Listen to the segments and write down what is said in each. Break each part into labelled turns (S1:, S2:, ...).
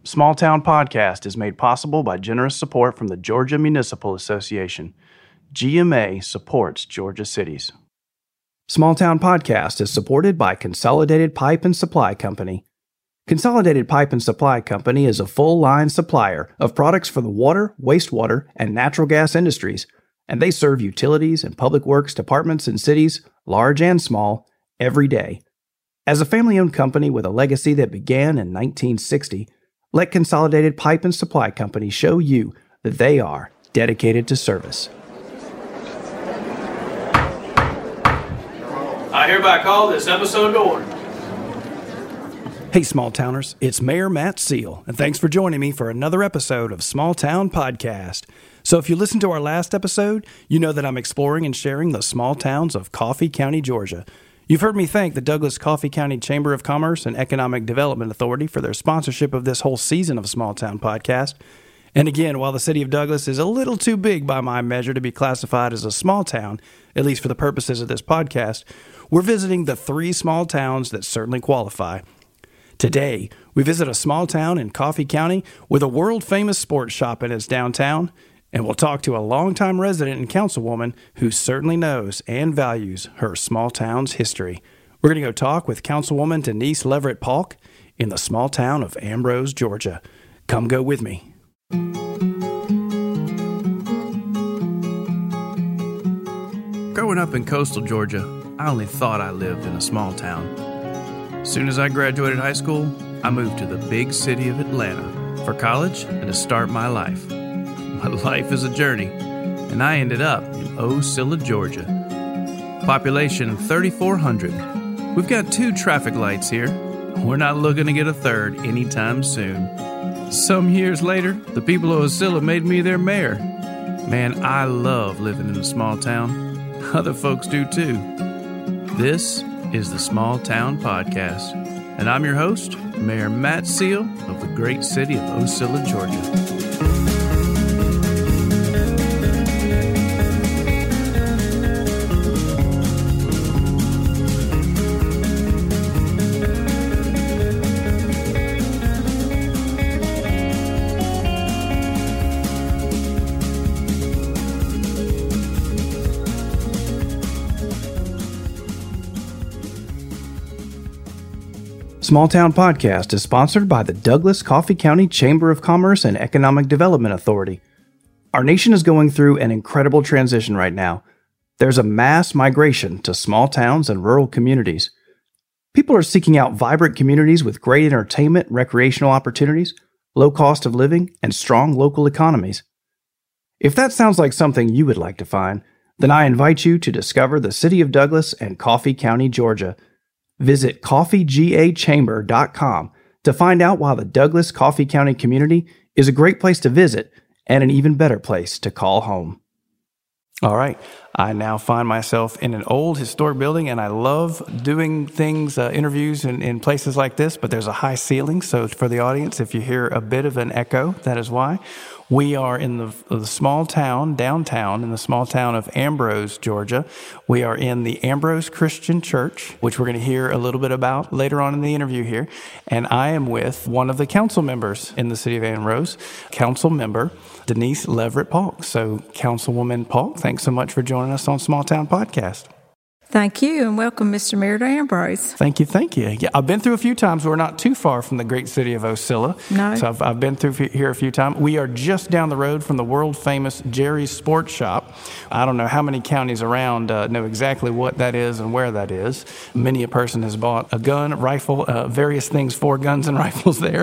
S1: Small Town Podcast is made possible by generous support from the Georgia Municipal Association. GMA supports Georgia cities. Small Town Podcast is supported by Consolidated Pipe and Supply Company. Consolidated Pipe and Supply Company is a full-line supplier of products for the water, wastewater, and natural gas industries, and they serve utilities and public works departments in cities, large and small, every day. As a family-owned company with a legacy that began in 1960, let Consolidated Pipe and Supply Company show you that they are dedicated to service. I hereby call this episode to order. Hey, Small Towners, it's Mayor Matt Seal, and thanks for joining me for another episode of Small Town Podcast. So if you listened to our last episode, you know that I'm exploring and sharing the small towns of Coffee County, Georgia. You've heard me thank the Douglas Coffee County Chamber of Commerce and Economic Development Authority for their sponsorship of this whole season of Small Town Podcast. And again, while the city of Douglas is a little too big by my measure to be classified as a small town, at least for the purposes of this podcast, we're visiting the 3 small towns that certainly qualify. Today, we visit a small town in Coffee County with a world-famous sports shop in its downtown, and we'll talk to a longtime resident and councilwoman who certainly knows and values her small town's history. We're going to go talk with Councilwoman Denise Leverett Polk in the small town of Ambrose, Georgia. Come go with me. Growing up in coastal Georgia, I only thought I lived in a small town. As soon as I graduated high school, I moved to the big city of Atlanta for college and to start my life. My life is a journey, and I ended up in Ocilla, Georgia. Population 3,400. We've got 2 traffic lights here. We're not looking to get a third anytime soon. Some years later, the people of Ocilla made me their mayor. Man, I love living in a small town. Other folks do too. This is the Small Town Podcast, and I'm your host, Mayor Matt Seal of the great city of Ocilla, Georgia. Small Town Podcast is sponsored by the Douglas Coffee County Chamber of Commerce and Economic Development Authority. Our nation is going through an incredible transition right now. There's a mass migration to small towns and rural communities. People are seeking out vibrant communities with great entertainment, recreational opportunities, low cost of living, and strong local economies. If that sounds like something you would like to find, then I invite you to discover the city of Douglas and Coffee County, Georgia. Visit coffeegachamber.com to find out why the Douglas Coffee County community is a great place to visit and an even better place to call home. All right, I now find myself in an old historic building, and I love doing things, interviews in places like this, but there's a high ceiling, so for the audience, if you hear a bit of an echo, that is why. We are in the small town, downtown, in the small town of Ambrose, Georgia. We are in the Ambrose Christian Church, which we're going to hear a little bit about later on in the interview here. And I am with one of the council members in the city of Ambrose, Council Member Denise Leverett Polk. So, Councilwoman Polk, thanks so much for joining us on Small Town Podcast.
S2: Thank you, and welcome, Mr. Mayor, to Ambrose.
S1: Thank you, thank you. Yeah, I've been through a few times. We're not too far from the great city of Ocilla.
S2: No.
S1: So I've been through here a few times. We are just down the road from the world-famous Jerry's Sports Shop. I don't know how many counties around know exactly what that is and where that is. Many a person has bought a gun, a rifle, various things for guns and rifles there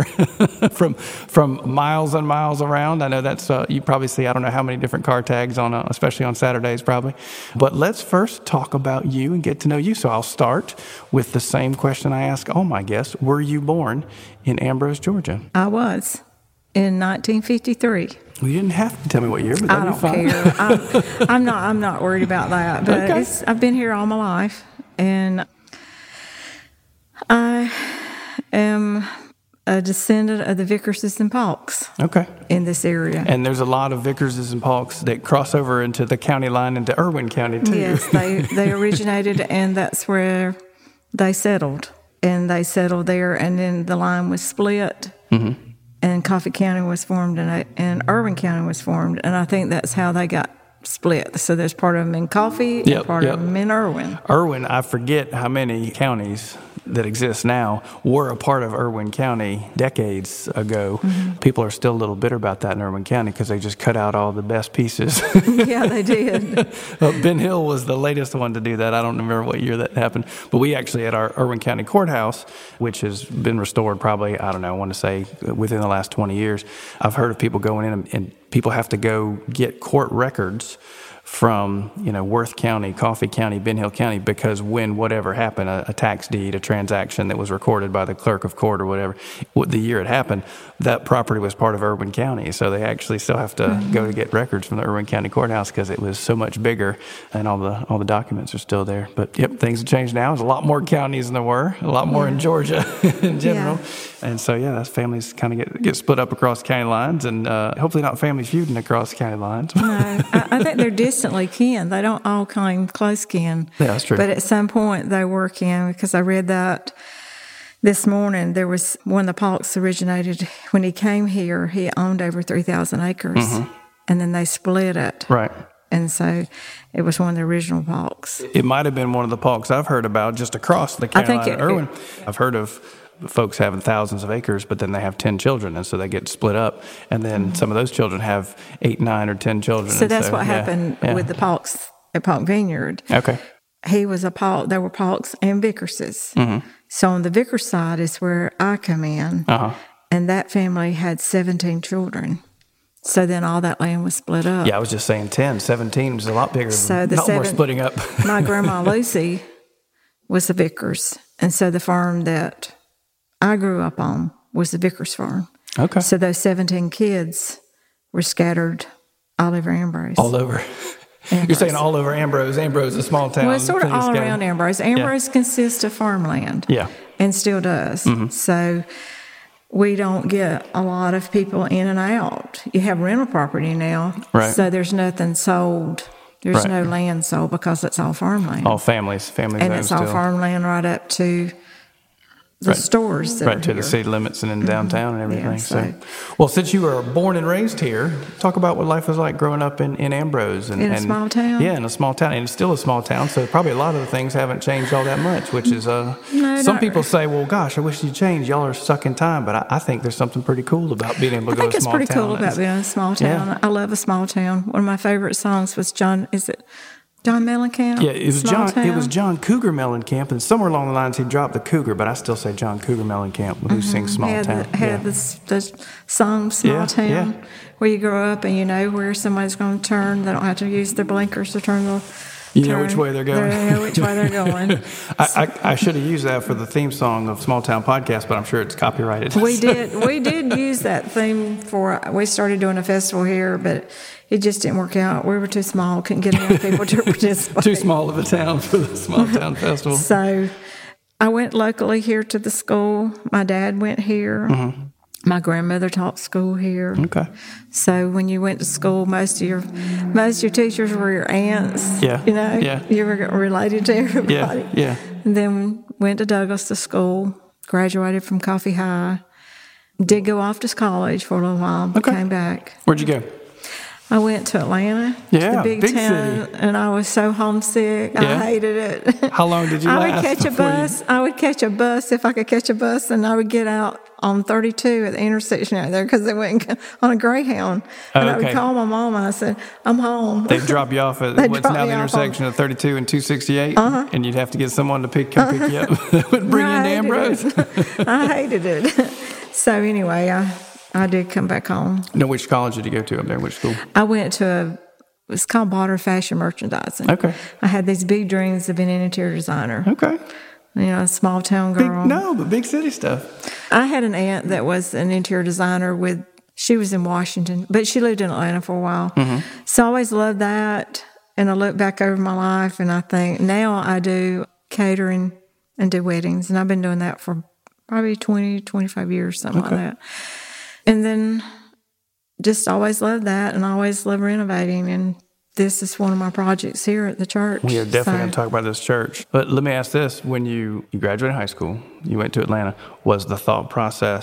S1: from miles and miles around. I know that's, you probably see, I don't know how many different car tags on, especially on Saturdays probably. But let's first talk about you and get to know you. So I'll start with the same question I ask all my guests. Were you born in Ambrose, Georgia?
S2: I was in 1953.
S1: Well, you didn't have to tell me what year, but that'd be fine.
S2: I don't care. I'm not worried about that. But
S1: okay.
S2: I've been here all my life, and I am a descendant of the Vickerses and Polks.
S1: Okay.
S2: In this area.
S1: And there's a lot of Vickerses and Polks that cross over into the county line into Irwin County, too.
S2: Yes, they originated, and that's where they settled. And they settled there, and then the line was split.
S1: Mm-hmm.
S2: And Coffee County was formed and Irwin County was formed, and I think that's how they got split. So there's part of them in Coffee and part of them in Irwin.
S1: Irwin, I forget how many counties that exist now were a part of Irwin County decades ago. Mm-hmm. People are still a little bitter about that in Irwin County because they just cut out all the best pieces.
S2: Yeah, they did.
S1: Ben Hill was the latest one to do that. I don't remember what year that happened. But we actually, at our Irwin County Courthouse, which has been restored probably, I don't know, I want to say within the last 20 years, I've heard of people going in and people have to go get court records from, Worth County, Coffee County, Ben Hill County, because when whatever happened, a tax deed, a transaction that was recorded by the clerk of court or whatever, the year it happened, that property was part of Irwin County. So they actually still have to go to get records from the Irwin County Courthouse because it was so much bigger and all the documents are still there. But yep, things have changed now. There's a lot more counties than there were, a lot more in Georgia in general. Yeah. And so, that's families kind of get split up across county lines and hopefully not family feuding across county lines.
S2: No, I think they're distantly kin. They don't all claim close kin.
S1: Yeah, that's true.
S2: But at some point they were kin, because I read that this morning. There was one of the Polks originated when he came here. He owned over 3,000 acres, and then they split it.
S1: Right.
S2: And so it was one of the original Polks.
S1: It might have been one of the Polks I've heard about just across the county line in Irwin. I've heard of folks having thousands of acres, but then they have 10 children, and so they get split up. And then some of those children have 8, 9, or 10 children.
S2: So that's what happened with the Polks at Polk Vineyard.
S1: Okay.
S2: He was a Polk. There were Polks and Vickerses. Mm-hmm. So on the Vickers side is where I come in, and that family had 17 children. So then all that land was split up.
S1: Yeah, I was just saying 10. 17 was a lot bigger.
S2: So
S1: the more splitting up.
S2: My grandma Lucy was the Vickers, and so the farm that I grew up on was the Vickers farm.
S1: Okay.
S2: So those 17 kids were scattered all over Ambrose.
S1: All over. Ambrose. You're saying all over Ambrose. Ambrose is a small town.
S2: Well, it's sort of all around Ambrose. Ambrose consists of farmland.
S1: Yeah.
S2: And still does. Mm-hmm. So we don't get a lot of people in and out. You have rental property now.
S1: Right.
S2: So there's nothing sold. There's no land sold because it's all farmland.
S1: All families. And
S2: it's all farmland right up to the stores that
S1: right
S2: are
S1: to
S2: here.
S1: the city limits and in downtown and everything.
S2: Yeah, so.
S1: Well, since you were born and raised here, talk about what life was like growing up in Ambrose.
S2: In a small town?
S1: Yeah, in a small town. And it's still a small town, so probably a lot of the things haven't changed all that much, which is, some people say, well, gosh, I wish you'd change. Y'all are stuck in time. But I think there's something pretty cool about being able to go to a small town.
S2: I think it's pretty cool about being in a small town.
S1: Yeah.
S2: I love a small town. One of my favorite songs was John Mellencamp?
S1: Yeah, it was John Cougar Mellencamp, and somewhere along the lines he dropped the Cougar, but I still say John Cougar Mellencamp, who sings Small Town.
S2: The song Small Town, where you grow up and you know where somebody's going to turn. They don't have to use their blinkers to turn the...
S1: You know which way they're going.
S2: They know which way they're going.
S1: I should have used that for the theme song of Small Town Podcast, but I'm sure it's copyrighted.
S2: We did use that theme we started doing a festival here, but it just didn't work out. We were too small, couldn't get enough people to participate.
S1: Too small of a town for the Small Town Festival.
S2: So I went locally here to the school. My dad went here. Mm-hmm. My grandmother taught school here.
S1: Okay.
S2: So when you went to school, most of your teachers were your aunts.
S1: Yeah.
S2: You were related to everybody.
S1: Yeah.
S2: And then went to Douglas to school, graduated from Coffee High, did go off to college for a little while, but came back.
S1: Where'd you go?
S2: I went to Atlanta, the big town,
S1: city.
S2: And I was so homesick.
S1: Yeah.
S2: I hated it.
S1: How long did you last?
S2: I would catch a bus if I could catch a bus, and I would get out on 32 at the intersection out there because they went on a Greyhound. And I would call my mom and I said, I'm home.
S1: They'd drop you off at what's now the intersection of 32 and 268, and you'd have to get someone to come pick you up. That would bring you into Ambrose.
S2: I hated it. So anyway, I did come back home.
S1: Now, which college did you go to up there? Which school?
S2: I went to it's called Botter Fashion Merchandising.
S1: Okay.
S2: I had these big dreams of being an interior designer.
S1: Okay.
S2: A small town girl.
S1: But big city stuff.
S2: I had an aunt that was an interior designer she was in Washington, but she lived in Atlanta for a while. Mm-hmm. So I always loved that. And I look back over my life and I think now I do catering and do weddings. And I've been doing that for probably 20, 25 years, something like that. And then just always loved that and always loved renovating. And this is one of my projects here at the church.
S1: We are definitely going to talk about this church. But let me ask this. When you graduated high school, you went to Atlanta, was the thought process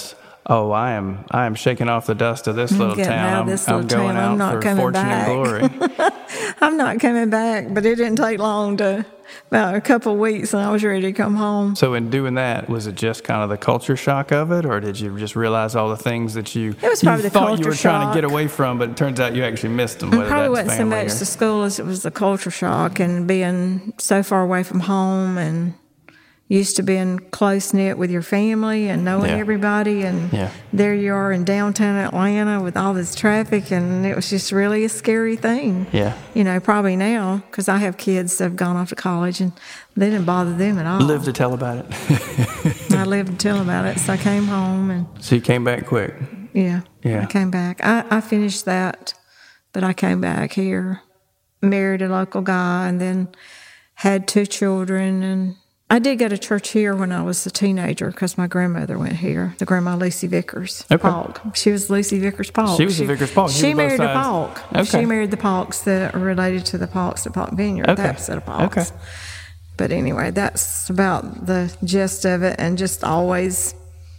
S1: Oh, I am shaking off the dust of this little
S2: Getting
S1: town.
S2: out of this little
S1: going
S2: town. I'm
S1: out
S2: not
S1: for
S2: coming
S1: fortune
S2: back.
S1: and glory.
S2: I'm not coming back, but it didn't take long about a couple of weeks, and I was ready to come home.
S1: So in doing that, was it just kind of the culture shock of it, or did you just realize all the things that you
S2: probably the
S1: thought
S2: culture
S1: you were trying
S2: shock.
S1: to get away from, but it turns out you actually missed them?
S2: It probably wasn't so much the school as it was the culture shock and being so far away from home and used to being close-knit with your family and knowing everybody, and there you are in downtown Atlanta with all this traffic, and it was just really a scary thing.
S1: Yeah.
S2: You know, probably now, because I have kids that have gone off to college, and they didn't bother them at all.
S1: Live to tell about it.
S2: I lived to tell about it, so I came home. And
S1: so you came back quick.
S2: Yeah. I came back. I finished that, but I came back here, married a local guy, and then had 2 children, and I did go to church here when I was a teenager because my grandmother went here, the grandma Lucy Vickers Polk. She was Lucy Vickers Polk.
S1: She was the Vickers Polk.
S2: She married the Polk.
S1: Okay.
S2: She married the Polks that are related to the Polks at Polk Vineyard, that set of Polks.
S1: Okay.
S2: But anyway, that's about the gist of it, and just always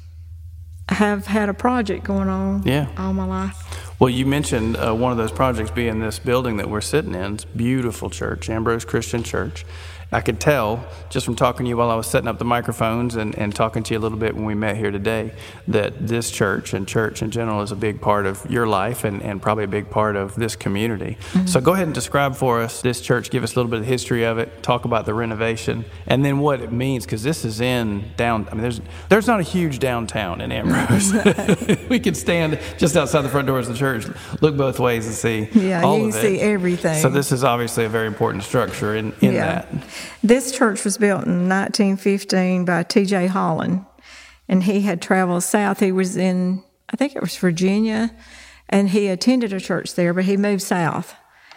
S2: have had a project going on all my life.
S1: Well, you mentioned one of those projects being this building that we're sitting in. It's a beautiful church, Ambrose Christian Church. I could tell just from talking to you while I was setting up the microphones and talking to you a little bit when we met here today that this church and church in general is a big part of your life and probably a big part of this community. Mm-hmm. So go ahead and describe for us this church, give us a little bit of the history of it, talk about the renovation, and then what it means, because this is in there's not a huge downtown in Ambrose. We could stand just outside the front doors of the church, look both ways and see all of it.
S2: You can see everything.
S1: So this is obviously a very important structure in that.
S2: This church was built in 1915 by T.J. Holland, and he had traveled south. He was in, I think it was Virginia, and he attended a church there, but he moved south.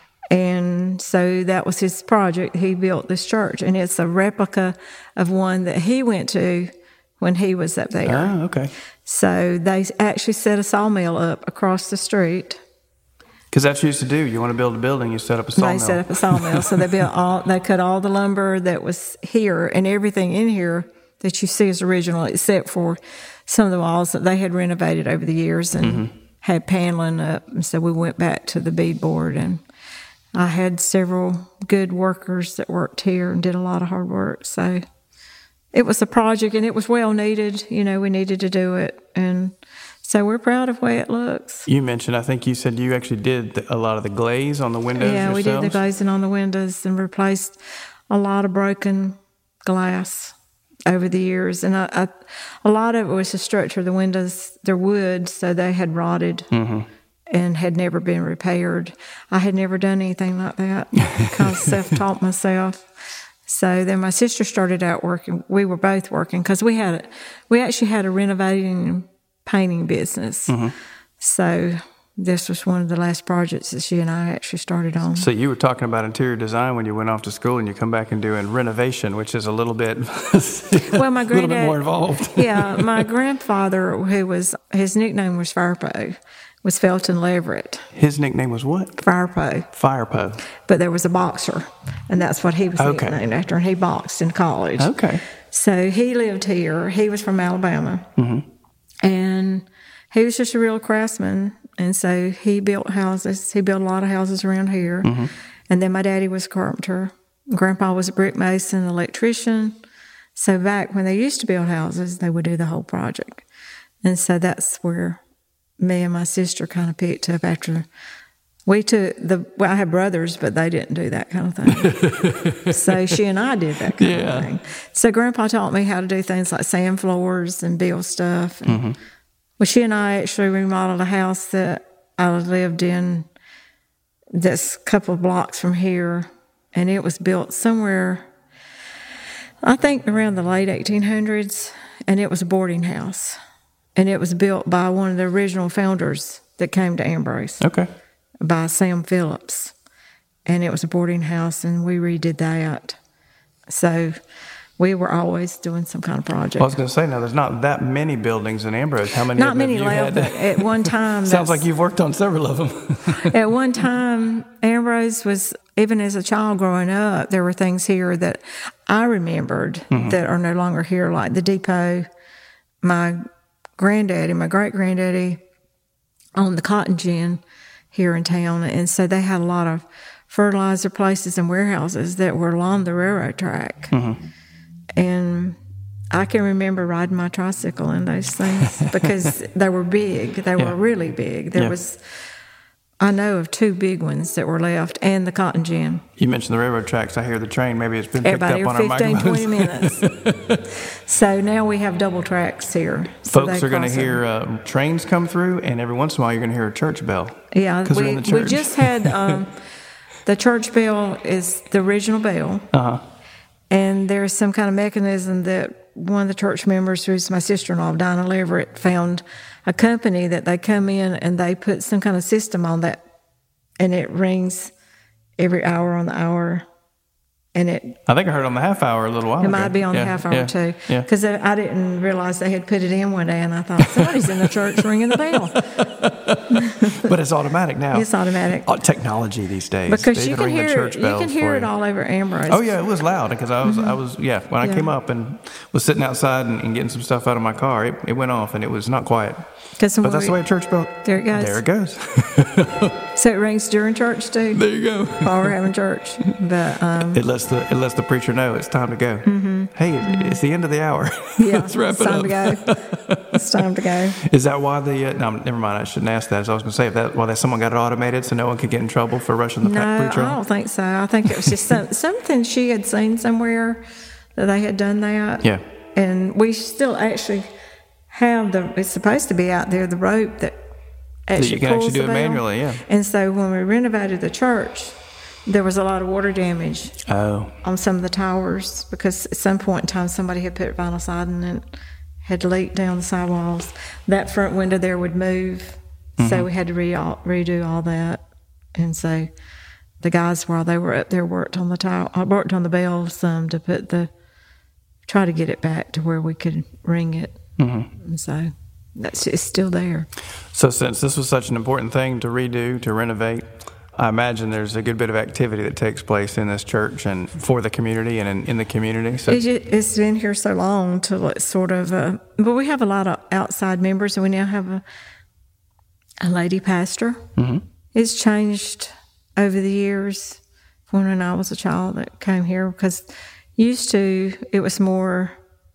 S2: And so that was his project. He built this church, and it's a replica of one that he went to when he was up there.
S1: Oh, okay.
S2: So they actually set a sawmill up across the street.
S1: Because that's what you used to do. You want to build a building, you set up a sawmill.
S2: They set up a sawmill. So they cut all the lumber that was here, and everything in here that you see is original, except for some of the walls that they had renovated over the years and had paneling up. And so we went back to the beadboard, and I had several good workers that worked here and did a lot of hard work. So it was a project, and it was well needed. You know, we needed to do it, and so we're proud of the way it looks.
S1: You mentioned, I think you said you actually did a lot of the glaze on the windows yourselves?
S2: We did the glazing on the windows and replaced a lot of broken glass over the years. And a lot of it was the structure of the windows. They're wood, so they had rotted and had never been repaired. I had never done anything like that because self-taught myself. So then my sister started out working. We were both working because we actually had a renovating painting business. So this was one of the last projects that she and I actually started on.
S1: So you were talking about interior design when you went off to school, and you come back and doing renovation, which is a little bit,
S2: my
S1: a little bit more involved.
S2: Yeah, my grandfather, his nickname was Firepo, was Felton Leverett.
S1: His nickname was what?
S2: Firepo.
S1: Firepo.
S2: But there was a boxer, and that's what he was nicknamed after, and he boxed in college.
S1: Okay.
S2: So he lived here. He was from Alabama. And he was just a real craftsman. And so he built houses. He built a lot of houses around here. And then my daddy was a carpenter. Grandpa was a brick mason, an electrician. So back when they used to build houses, they would do the whole project. And so that's where me and my sister kind of picked up after we took I had brothers, but they didn't do that kind of thing. So she and I did that kind of thing. So Grandpa taught me how to do things like sand floors and build stuff. And, well, she and I actually remodeled a house that I lived in that's a couple of blocks from here. And it was built somewhere, I think around the late 1800s. And it was a boarding house. And it was built by one of the original founders that came to Ambrose.
S1: Okay.
S2: By Sam Phillips. And it was a boarding house, and we redid that. So we were always doing some kind of project.
S1: I was going to say, now, there's not that many buildings in Ambrose. How many
S2: Not many left, but at one time...
S1: Sounds like you've worked on several of them.
S2: At one time, Ambrose was, even as a child growing up, there were things here that I remembered that are no longer here, like the depot. My granddaddy, my great-granddaddy, owned the cotton gin here in town. And so they had a lot of fertilizer places and warehouses that were along the railroad track. And I can remember riding my tricycle in those things because they were big. They were really big. There was, I know of 2 big ones that were left, and the cotton gin.
S1: You mentioned the railroad tracks. I hear the train. Maybe it's been picked up on our microphones.
S2: 20 minutes. So now we have double tracks here.
S1: Folks are going to hear trains come through, and every once in a while you're going to hear a church bell.
S2: Yeah,
S1: because they're in the church.
S2: We just had the church bell is the original bell. And there's some kind of mechanism that one of the church members, who's my sister-in-law, Dinah Leverett, found a company that they come in and they put some kind of system on that, and it rings every hour on the hour. And
S1: I think I heard on the half hour a little while ago.
S2: It might be on the half hour too. Because I didn't realize they had put it in one day, and I thought, somebody's in the church ringing the bell.
S1: But it's automatic now.
S2: It's automatic.
S1: Technology these days.
S2: Because you can hear it all over Ambrose.
S1: Oh yeah, it was loud because I was when I came up and was sitting outside and getting some stuff out of my car, it went off and it was not quiet. But that's the way a church bell.
S2: There it goes.
S1: There it goes.
S2: So it rings during church too.
S1: There you go.
S2: While we're having church, but
S1: it lets the preacher know it's time to go. Hey, it's the end of the hour.
S2: Yeah,
S1: let's wrap it up.
S2: It's time to go.
S1: Is that why no, never mind. I shouldn't ask that. As I was going to say, why someone got it automated so no one could get in trouble for rushing the preacher?
S2: No, I don't think so. I think it was just something she had seen somewhere that they had done that.
S1: Yeah.
S2: And we still actually have it's supposed to be out there, the rope that actually
S1: you can
S2: pulls
S1: actually do
S2: the
S1: it
S2: bell.
S1: manually, yeah.
S2: And so when we renovated the church, there was a lot of water damage on some of the towers because at some point in time somebody had put vinyl siding and had leaked down the sidewalls. That front window there would move, so we had to redo all that. And so the guys, while they were up there, worked on the bell some to try to get it back to where we could ring it. And so it's still there.
S1: So since this was such an important thing to redo, to renovate, I imagine there's a good bit of activity that takes place in this church and for the community and in the community. So
S2: it's been here so long till it's sort of but we have a lot of outside members, and we now have a lady pastor. It's changed over the years from when I was a child that came here, because used to it was more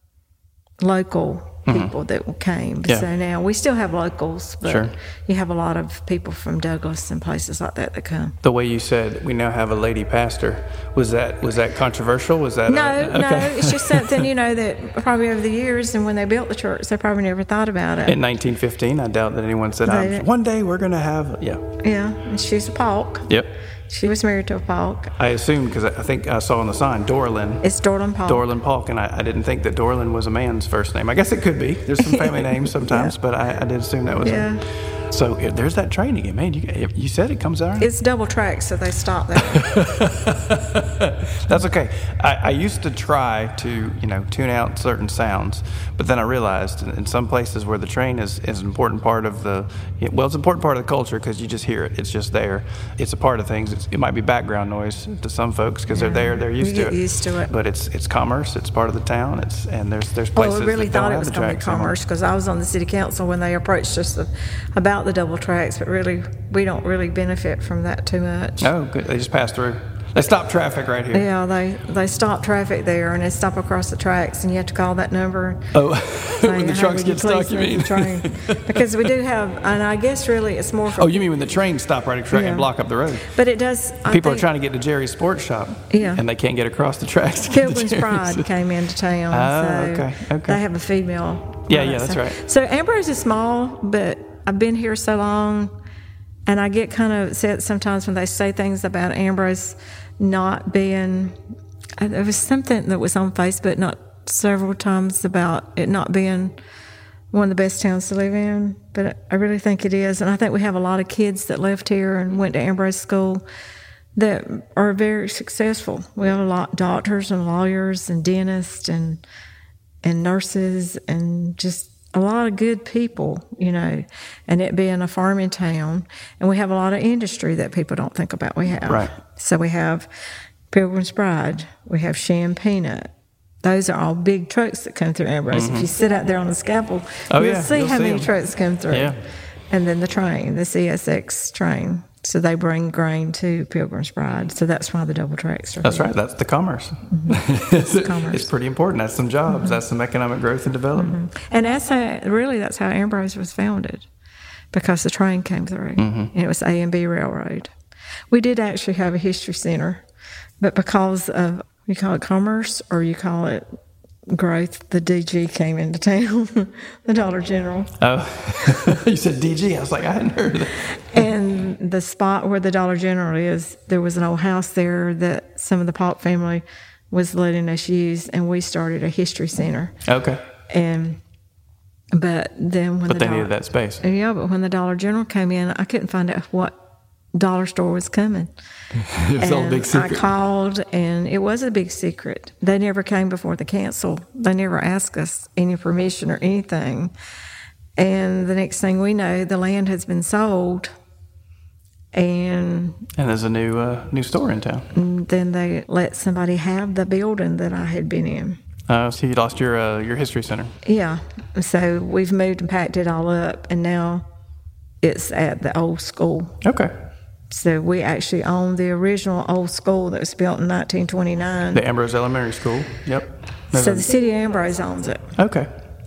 S2: local people that came. So now we still have locals, but you have a lot of people from Douglas and places like that come.
S1: The way you said we now have a lady pastor, was that controversial? Was that
S2: no? It's just something that probably over the years, and when they built the church, they probably never thought about it.
S1: In 1915, I doubt that anyone said, "One day we're going to have." Yeah.
S2: And she's a Paulk.
S1: Yep.
S2: She was married to a Paulk.
S1: I assumed, because I think I saw on the sign, Dorlin.
S2: It's Dorlin Paulk.
S1: Dorlin Paulk, and I didn't think that Dorlin was a man's first name. I guess it could be. There's some family names sometimes, but I did assume that was him. So there's that train again, man. You said it comes out.
S2: It's double track, so they stop there.
S1: That's okay. I used to try to tune out certain sounds, but then I realized in some places where the train is an important part of it's an important part of the culture because you just hear it. It's just there. It's a part of things. It might be background noise to some folks because they're there. They're used to it.
S2: Used to it.
S1: But it's commerce. It's part of the town. And there's places.
S2: Well, we really
S1: that don't
S2: thought it
S1: have
S2: was
S1: the
S2: going to be
S1: tracks
S2: commerce because I was on the city council when they approached us about the double tracks, but really we don't really benefit from that too much.
S1: Oh, good. They just pass through. They stop traffic right here.
S2: Yeah, they stop traffic there, and they stop across the tracks, and you have to call that number.
S1: Oh, when the trucks get stuck, you mean?
S2: Because we do have, and I guess really it's more for...
S1: Oh, you mean when the trains stop right at the track and block up the road?
S2: But it does...
S1: People are trying to get to Jerry's Sports Shop, and they can't get across the tracks.
S2: Pilgrim's Pride came into town.
S1: Oh,
S2: so
S1: okay.
S2: They have a female.
S1: Yeah, that's right.
S2: So Ambrose is small, but I've been here so long, and I get kind of upset sometimes when they say things about Ambrose not being... There was something that was on Facebook not several times about it not being one of the best towns to live in, but I really think it is. And I think we have a lot of kids that left here and went to Ambrose School that are very successful. We have a lot of doctors and lawyers and dentists and nurses and just a lot of good people, and it being a farming town. And we have a lot of industry that people don't think about we have.
S1: Right.
S2: So we have Pilgrim's Pride, we have Sham Peanut, those are all big trucks that come through Ambrose. If you sit out there on the scaffold, you'll see how many trucks come through.
S1: Yeah.
S2: And then the train, the CSX train. So they bring grain to Pilgrim's Pride. So that's why the double tracks are
S1: That's
S2: here.
S1: right. That's the commerce. It's pretty important. That's some jobs. That's some economic growth and development.
S2: And that's how Ambrose was founded, because the train came through. And it was A&B Railroad. We did actually have a history center, but because of, you call it commerce or you call it growth, the DG came into town, the Dollar General.
S1: Oh, you said DG. I was like, I hadn't heard of that.
S2: And the spot where the Dollar General is, there was an old house there that some of the Polk family was letting us use, and we started a history center.
S1: Okay.
S2: But then when
S1: they needed that space.
S2: Yeah, but when the Dollar General came in, I couldn't find out what dollar store was coming.
S1: It was all a big secret.
S2: I called, and it was a big secret. They never came before the council. They never asked us any permission or anything. And the next thing we know, the land has been sold, and
S1: there's a new store in town.
S2: And then they let somebody have the building that I had been in.
S1: So you lost your history center.
S2: Yeah. So we've moved and packed it all up, and now it's at the old school.
S1: Okay.
S2: So we actually own the original old school that was built in 1929.
S1: The Ambrose Elementary School. Yep.
S2: So the city of Ambrose owns it.
S1: Okay.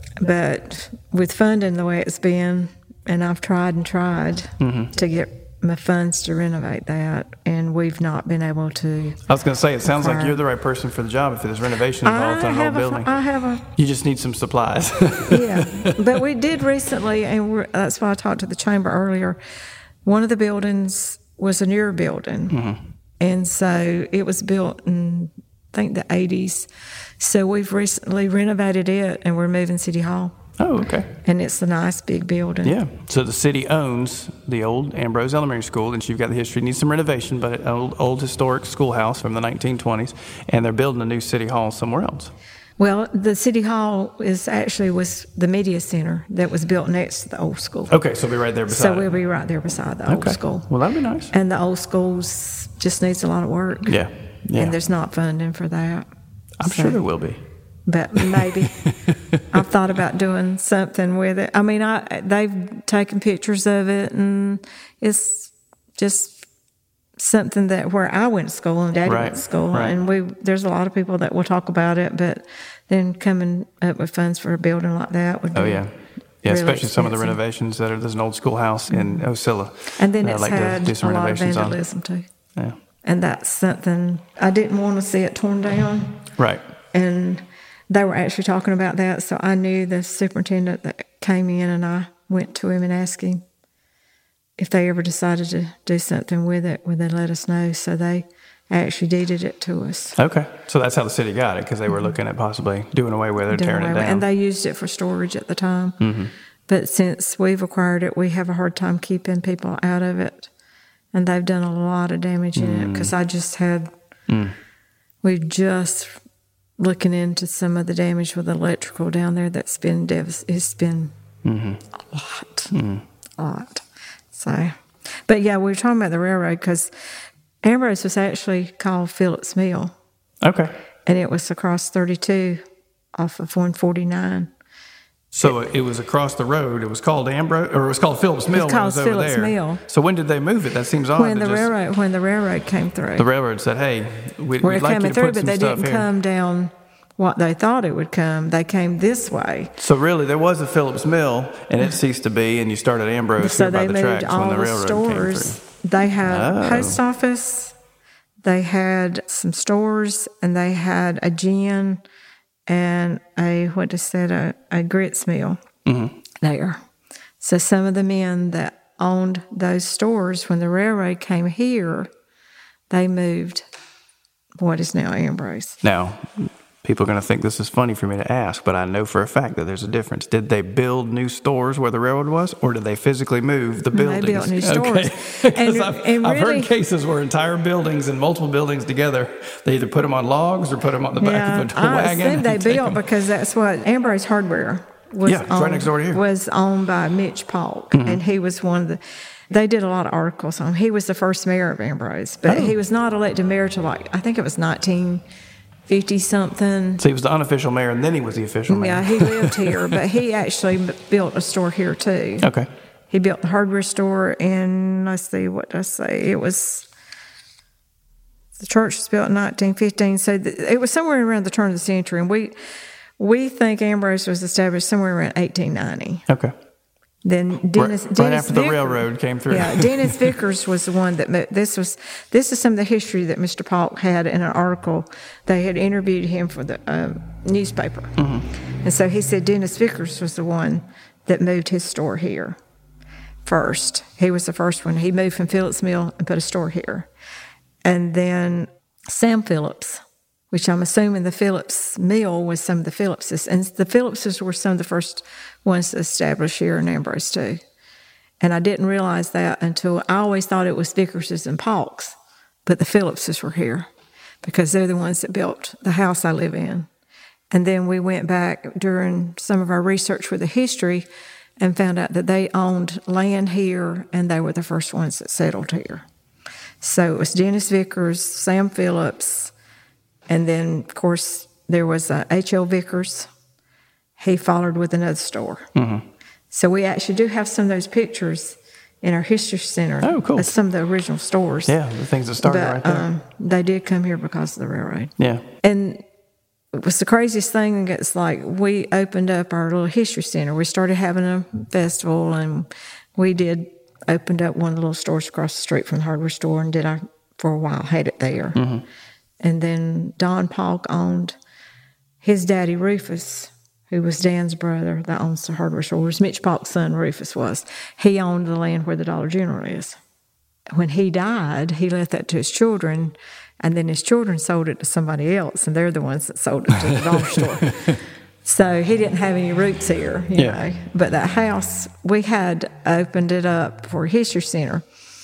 S2: But with funding the way it's been, and I've tried and tried to get my funds to renovate that, and we've not been able to.
S1: I was going to say, it sounds like you're the right person for the job if there's renovation involved in an old building. You just need some supplies.
S2: Yeah. But we did recently, and that's why I talked to the chamber earlier. One of the buildings was a newer building. And so it was built in, I think, the 80s. So we've recently renovated it, and we're moving City Hall.
S1: Oh, okay.
S2: And it's a nice big building.
S1: Yeah. So the city owns the old Ambrose Elementary School, and you've got the history. It needs some renovation, but an old historic schoolhouse from the 1920s, and they're building a new city hall somewhere else.
S2: Well, the city hall was the media center that was built next to the old school.
S1: Okay, so we'll be right there beside
S2: So we'll be right there beside the old school.
S1: Well, that'd be nice.
S2: And the old schools just needs a lot of work.
S1: Yeah.
S2: And there's not funding for that.
S1: I'm sure there will be.
S2: But maybe. I've thought about doing something with it. I mean, they've taken pictures of it, and it's just something that where I went to school and Daddy went to school, and there's a lot of people that will talk about it, but then coming up with funds for a building like that would be
S1: yeah,
S2: really
S1: especially
S2: expensive.
S1: some of the renovations there's an old schoolhouse in Ocilla.
S2: And then it's
S1: like
S2: had a lot of vandalism too.
S1: Yeah.
S2: And that's something I didn't want to see it torn down.
S1: Right.
S2: And they were actually talking about that, so I knew the superintendent that came in, and I went to him and asked him if they ever decided to do something with it, would they let us know? So they actually deeded it to us.
S1: Okay. So that's how the city got it, because they were looking at possibly doing away with it or tearing it down.
S2: And they used it for storage at the time. But since we've acquired it, we have a hard time keeping people out of it. And they've done a lot of damage in it, because I just had, we've just looking into some of the damage with electrical down there that's been it's been a lot. So, but yeah, we were talking about the railroad, because Ambrose was actually called Phillips Mill.
S1: Okay.
S2: And it was across 32 off of 149.
S1: So it was across the road. It was called Ambrose, or it was called Phillips Mill.
S2: It's called
S1: when it was
S2: Phillips
S1: over there.
S2: Mill.
S1: So when did they move it? That seems odd.
S2: When the railroad came through.
S1: The railroad said, "Hey, we'd like you to put some stuff here." But
S2: they didn't come down what they thought it would come. They came this way.
S1: So really, there was a Phillips Mill, and it ceased to be, and you started Ambrose here by the tracks when the railroad came through.
S2: They had a post office, they had some stores, and they had a gin and a grits mill there. So some of the men that owned those stores, when the railroad came here, they moved what is now Ambrose.
S1: Now, people are going to think this is funny for me to ask, but I know for a fact that there's a difference. Did they build new stores where the railroad was, or did they physically move the buildings?
S2: They built new stores.
S1: Okay. I've heard cases where entire buildings and multiple buildings together, they either put them on logs or put them on the back of a wagon.
S2: I assume they built because that's what Ambrose Hardware was.
S1: Yeah, it's right next door to here.
S2: Was owned by Mitch Polk, and he was one of the. They did a lot of articles on him. He was the first mayor of Ambrose, but he was not elected mayor till I think it was 19. 50-something.
S1: So he was the unofficial mayor, and then he was the official mayor.
S2: Yeah, he lived here, but he actually built a store here too.
S1: Okay.
S2: He built the hardware store in, let's see, what did I say? It was, the church was built in 1915, so it was somewhere around the turn of the century, and we think Ambrose was established somewhere around 1890.
S1: Okay.
S2: Then Dennis
S1: after the railroad came through.
S2: Yeah, Dennis Vickers was the one that this is some of the history that Mr. Polk had in an article. They had interviewed him for the newspaper, and so he said Dennis Vickers was the one that moved his store here first. He was the first one. He moved from Phillips Mill and put a store here, and then Sam Phillips, which I'm assuming the Phillips Mill was some of the Phillipses. And the Phillipses were some of the first ones to establish here in Ambrose, too. And I didn't realize that until I always thought it was Vickers's and Polk's, but the Phillipses were here because they're the ones that built the house I live in. And then we went back during some of our research with the history and found out that they owned land here and they were the first ones that settled here. So it was Dennis Vickers, Sam Phillips, and then, of course, there was H.L. Vickers. He followed with another store. So we actually do have some of those pictures in our history center.
S1: Oh, cool.
S2: That's some of the original stores.
S1: Yeah, the things that started right there.
S2: They did come here because of the railroad.
S1: Yeah.
S2: And it was the craziest thing. It's like we opened up our little history center. We started having a festival, and we opened up one of the little stores across the street from the hardware store and for a while, had it there. And then Don Polk owned his daddy, Rufus, who was Dan's brother that owns the hardware store. It was Mitch Polk's son, Rufus was. He owned the land where the Dollar General is. When he died, he left that to his children, and then his children sold it to somebody else, and they're the ones that sold it to the dollar store. So he didn't have any roots here, you know. But that house, we had opened it up for a history center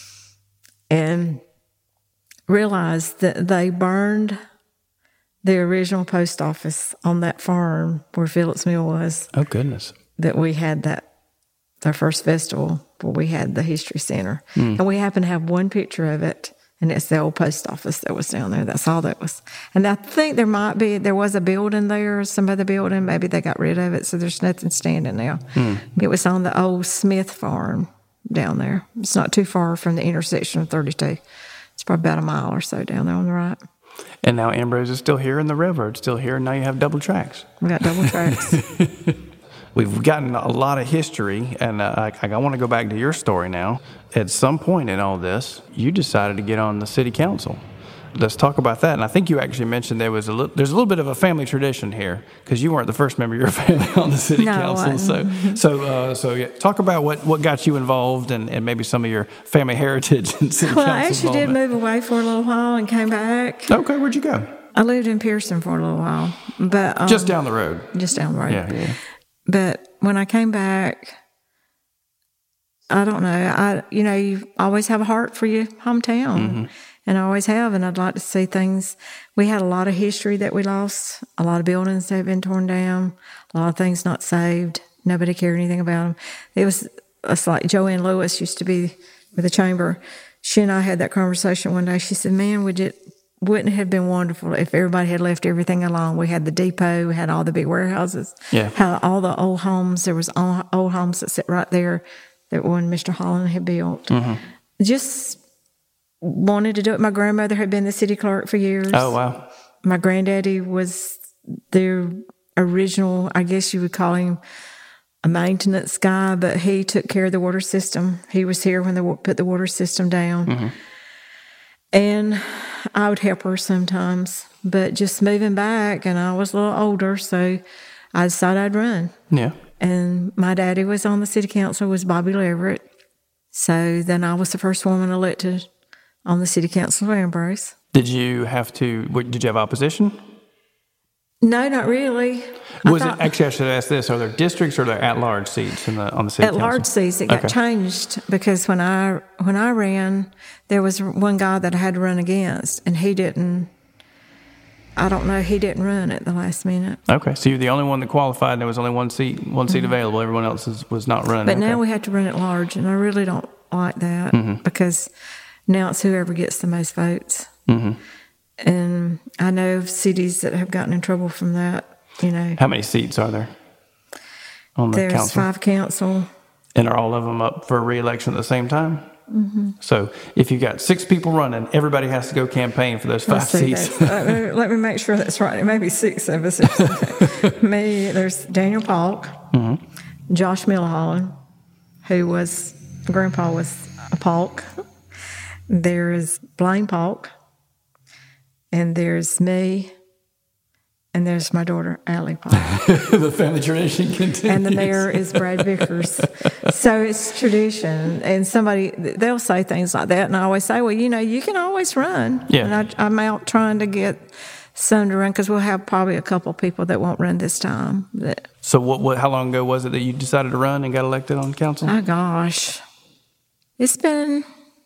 S2: and realized that they burned the original post office on that farm where Phillips Mill was.
S1: Oh, goodness.
S2: That we had our first festival where we had the history center. And we happen to have one picture of it, and it's the old post office that was down there. That's all that was. And I think there was a building there, some other building. Maybe they got rid of it, so there's nothing standing now. It was on the old Smith farm down there. It's not too far from the intersection of 32. It's probably about a mile or so down there on the right.
S1: And now Ambrose is still here, and the railroad's still here, and now you have double tracks.
S2: We got double tracks.
S1: We've gotten a lot of history, and I want to go back to your story now. At some point in all this, you decided to get on the city council. Let's talk about that. And I think you actually mentioned there's a little bit of a family tradition here, because you weren't the first member of your family on the city council. So yeah, talk about what got you involved and maybe some of your family heritage in city council.
S2: Well, I actually did move away for a little while and came back.
S1: Okay, where'd you go?
S2: I lived in Pearson for a little while, but
S1: just down the road.
S2: Just down the road.
S1: Yeah.
S2: But when I came back, I don't know. You always have a heart for your hometown. And I always have, and I'd like to see things. We had a lot of history that we lost, a lot of buildings that had been torn down, a lot of things not saved. Nobody cared anything about them. It's like Joanne Lewis used to be with the chamber. She and I had that conversation one day. She said, man, wouldn't it have been wonderful if everybody had left everything alone? We had the depot, we had all the big warehouses, had all the old homes. There was old homes that sit right there that one Mr. Holland had built. Just wanted to do it. My grandmother had been the city clerk for years.
S1: Oh, wow.
S2: My granddaddy was their original, I guess you would call him a maintenance guy, but he took care of the water system. He was here when they put the water system down. And I would help her sometimes. But just moving back, and I was a little older, so I decided I'd run. Yeah. And my daddy was on the city council, was Bobby Leverett. So then I was the first woman elected on the city council of Ambrose. Did you have opposition? No, not really.
S1: Actually, I should ask this, are there districts or are there at-large seats on the city council?
S2: At-large seats. It got changed because when I ran, there was one guy that I had to run against, and he didn't run at the last minute. Okay, so you're the only one that qualified, and there was only one seat available. Everyone else was not running. But now we have to run at large, and I really don't like that because now it's whoever gets the most votes. And I know of cities that have gotten in trouble from that, you know.
S1: How many seats are there on the council?
S2: There's 5 council.
S1: And are all of them up for re-election at the same time? Mm-hmm. So if you've got 6 people running, everybody has to go campaign for those 5 seats.
S2: Let me make sure that's right. It may be 6 of us. Me, there's Daniel Polk, Josh Milholland, who was, Grandpa was a Polk. There is Blaine Polk, and there's me, and there's my daughter, Allie Polk.
S1: The family tradition continues.
S2: And the mayor is Brad Vickers. So it's tradition. And they'll say things like that. And I always say, well, you know, you can always run.
S1: Yeah.
S2: And I'm out trying to get some to run because we'll have probably a couple of people that won't run this time.
S1: So how long ago was it that you decided to run and got elected on council?
S2: Oh, gosh. It's been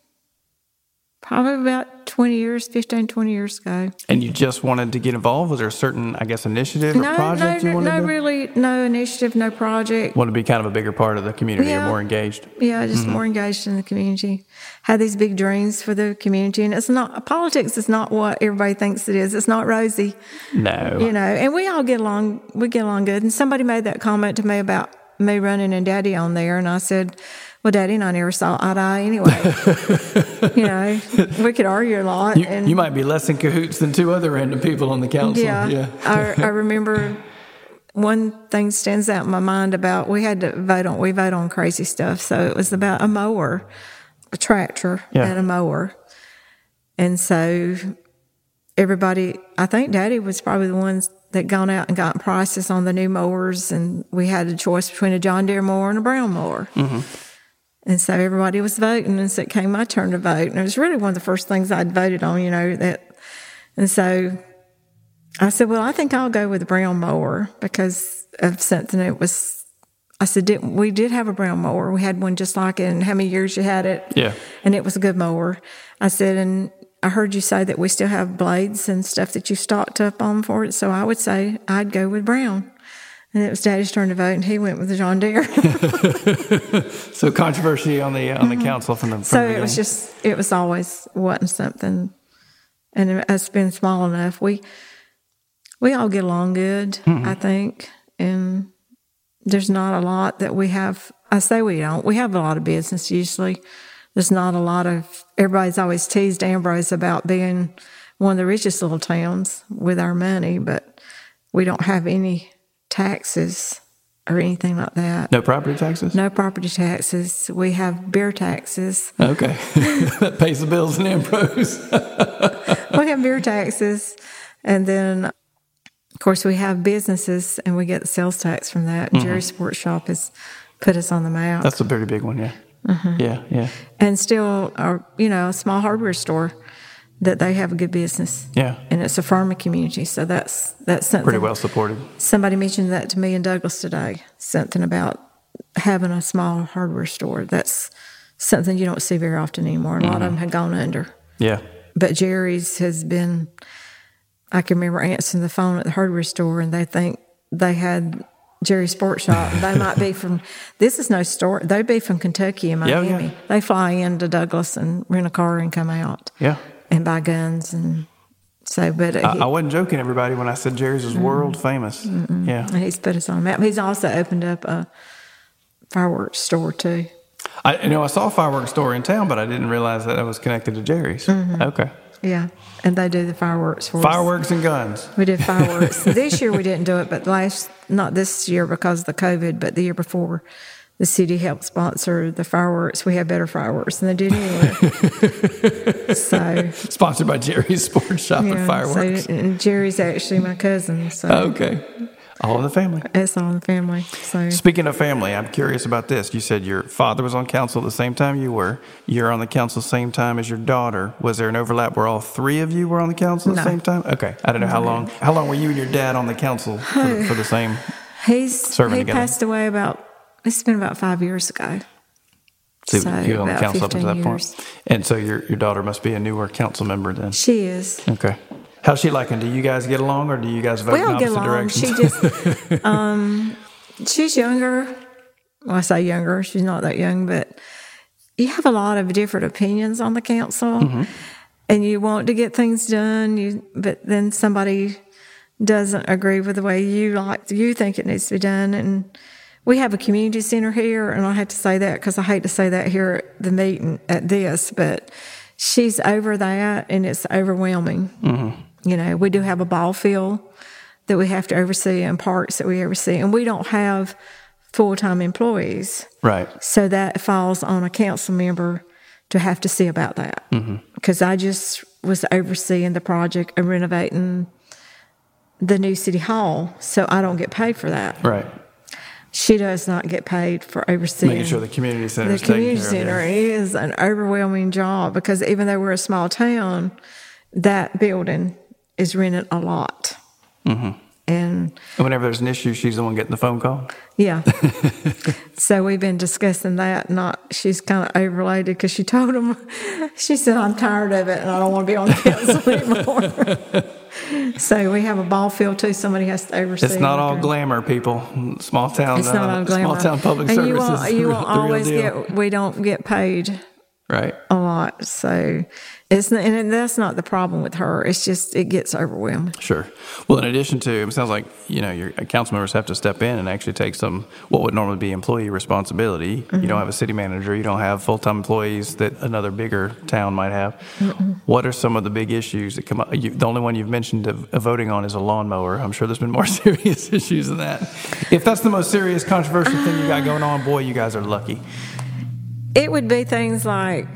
S2: probably about 15, 20 years ago.
S1: And you just wanted to get involved? Was there a certain, I guess, initiative or project you wanted to do?
S2: No, really, no initiative, no project.
S1: Want to be kind of a bigger part of the community or more engaged?
S2: Yeah, just more engaged in the community. Had these big dreams for the community. And politics is not what everybody thinks it is. It's not rosy.
S1: No.
S2: You know, and we all get along. We get along good. And somebody made that comment to me about me running and Daddy on there. And I said, well, Daddy and I never saw eye to eye anyway. You know, we could argue a lot.
S1: You might be less in cahoots than 2 other random people on the council.
S2: Yeah. I remember one thing stands out in my mind about we vote on crazy stuff. So it was about a mower, a tractor and a mower. And so everybody, I think Daddy was probably the ones that gone out and got prices on the new mowers. And we had a choice between a John Deere mower and a Brown mower. Mm-hmm. And so everybody was voting, and so it came my turn to vote. And it was really one of the first things I'd voted on, you know. And so I said, well, I think I'll go with the Brown mower because of something it was. I said, we did have a Brown mower. We had one just like it, and how many years you had it.
S1: Yeah.
S2: And it was a good mower. I said, and I heard you say that we still have blades and stuff that you stocked up on for it. So I would say I'd go with Brown. And it was Daddy's turn to vote, and he went with the John Deere.
S1: So controversy on the council from the
S2: So it was always wasn't something, and it's been small enough. We all get along good, I think, and there's not a lot that we have. I say we don't. We have a lot of business usually. There's not a lot of. Everybody's always teased Ambrose about being one of the richest little towns with our money, but we don't have any taxes or anything like that.
S1: No property taxes?
S2: No property taxes. We have beer taxes.
S1: Okay. That pays the bills in Ambrose.
S2: We have beer taxes. And then, of course, we have businesses, and we get the sales tax from that. And Jerry's Sports Shop has put us on the map.
S1: That's a pretty big one, yeah. Yeah.
S2: And still, a small hardware store that they have a good business.
S1: Yeah.
S2: And it's a farming community, so that's something.
S1: Pretty well supported.
S2: Somebody mentioned that to me in Douglas today, something about having a small hardware store. That's something you don't see very often anymore. A lot of them have gone under.
S1: Yeah.
S2: But Jerry's has been, I can remember answering the phone at the hardware store, and they think they had Jerry's Sports Shop. They might be from, this is no store, they'd be from Kentucky and Miami. Yeah. They fly into Douglas and rent a car and come out.
S1: Yeah.
S2: And buy guns, and so. But
S1: I wasn't joking, everybody, when I said Jerry's is world famous. Yeah,
S2: and he's put us on the map. He's also opened up a fireworks store too.
S1: I saw a fireworks store in town, but I didn't realize that it was connected to Jerry's. Okay.
S2: Yeah, and they do the fireworks for us.
S1: Fireworks and guns.
S2: We did fireworks. This year we didn't do it, but not this year because of the COVID, but the year before. The city helped sponsor the fireworks. We had better fireworks than they did anywhere. So
S1: sponsored by Jerry's Sports Shop and Fireworks.
S2: And Jerry's actually my cousin. So
S1: okay, all in the family.
S2: It's all in the family. So
S1: speaking of family, I'm curious about this. You said your father was on council at the same time you were. You're on the council the same time as your daughter. Was there an overlap where all 3 of you were on the council at the same time? Okay, I don't know how long. How long were you and your dad on the council for the same?
S2: He
S1: together?
S2: Passed away it's been about 5 years ago.
S1: So you were on the council up to that point. And so your daughter must be a newer council member then.
S2: She is.
S1: Okay. How's she liking? Do you guys get along, or do you guys vote in opposite directions?
S2: She's younger. Well, I say younger. She's not that young, but you have a lot of different opinions on the council. and you want to get things done, but then somebody doesn't agree with the way you think it needs to be done. And we have a community center here, and I have to say that because I hate to say that here at the meeting at this, but she's over that, and it's overwhelming. Mm-hmm. We do have a ball field that we have to oversee and parks that we oversee, and we don't have full-time employees.
S1: Right.
S2: So that falls on a council member to have to see about that. Because I just was overseeing the project of renovating the new city hall, so I don't get paid for that.
S1: Right.
S2: She does not get paid for overseeing.
S1: Making sure the community center is
S2: taken
S1: care of.
S2: The community center is an overwhelming job because even though we're a small town, that building is rented a lot. Mm-hmm. And
S1: whenever there's an issue, she's the one getting the phone call?
S2: Yeah. So we've been discussing that. She's kind of overloaded because she told him, she said, I'm tired of it and I don't want to be on the council anymore. So we have a ball field too. Somebody has to oversee.
S1: It's not all glamour, people. Small town.
S2: It's not all glamour.
S1: Small town public
S2: and
S1: services.
S2: You won't always we don't get paid.
S1: Right.
S2: A lot. So that's not the problem with her. It's just, it gets overwhelming.
S1: Sure. Well, in addition to, it sounds like, your council members have to step in and actually take some, what would normally be employee responsibility. Mm-hmm. You don't have a city manager. You don't have full-time employees that another bigger town might have. Mm-hmm. What are some of the big issues that come up? The only one you've mentioned of voting on is a lawnmower. I'm sure there's been more serious issues than that. If that's the most serious, controversial thing you got going on, boy, you guys are lucky.
S2: It would be things like,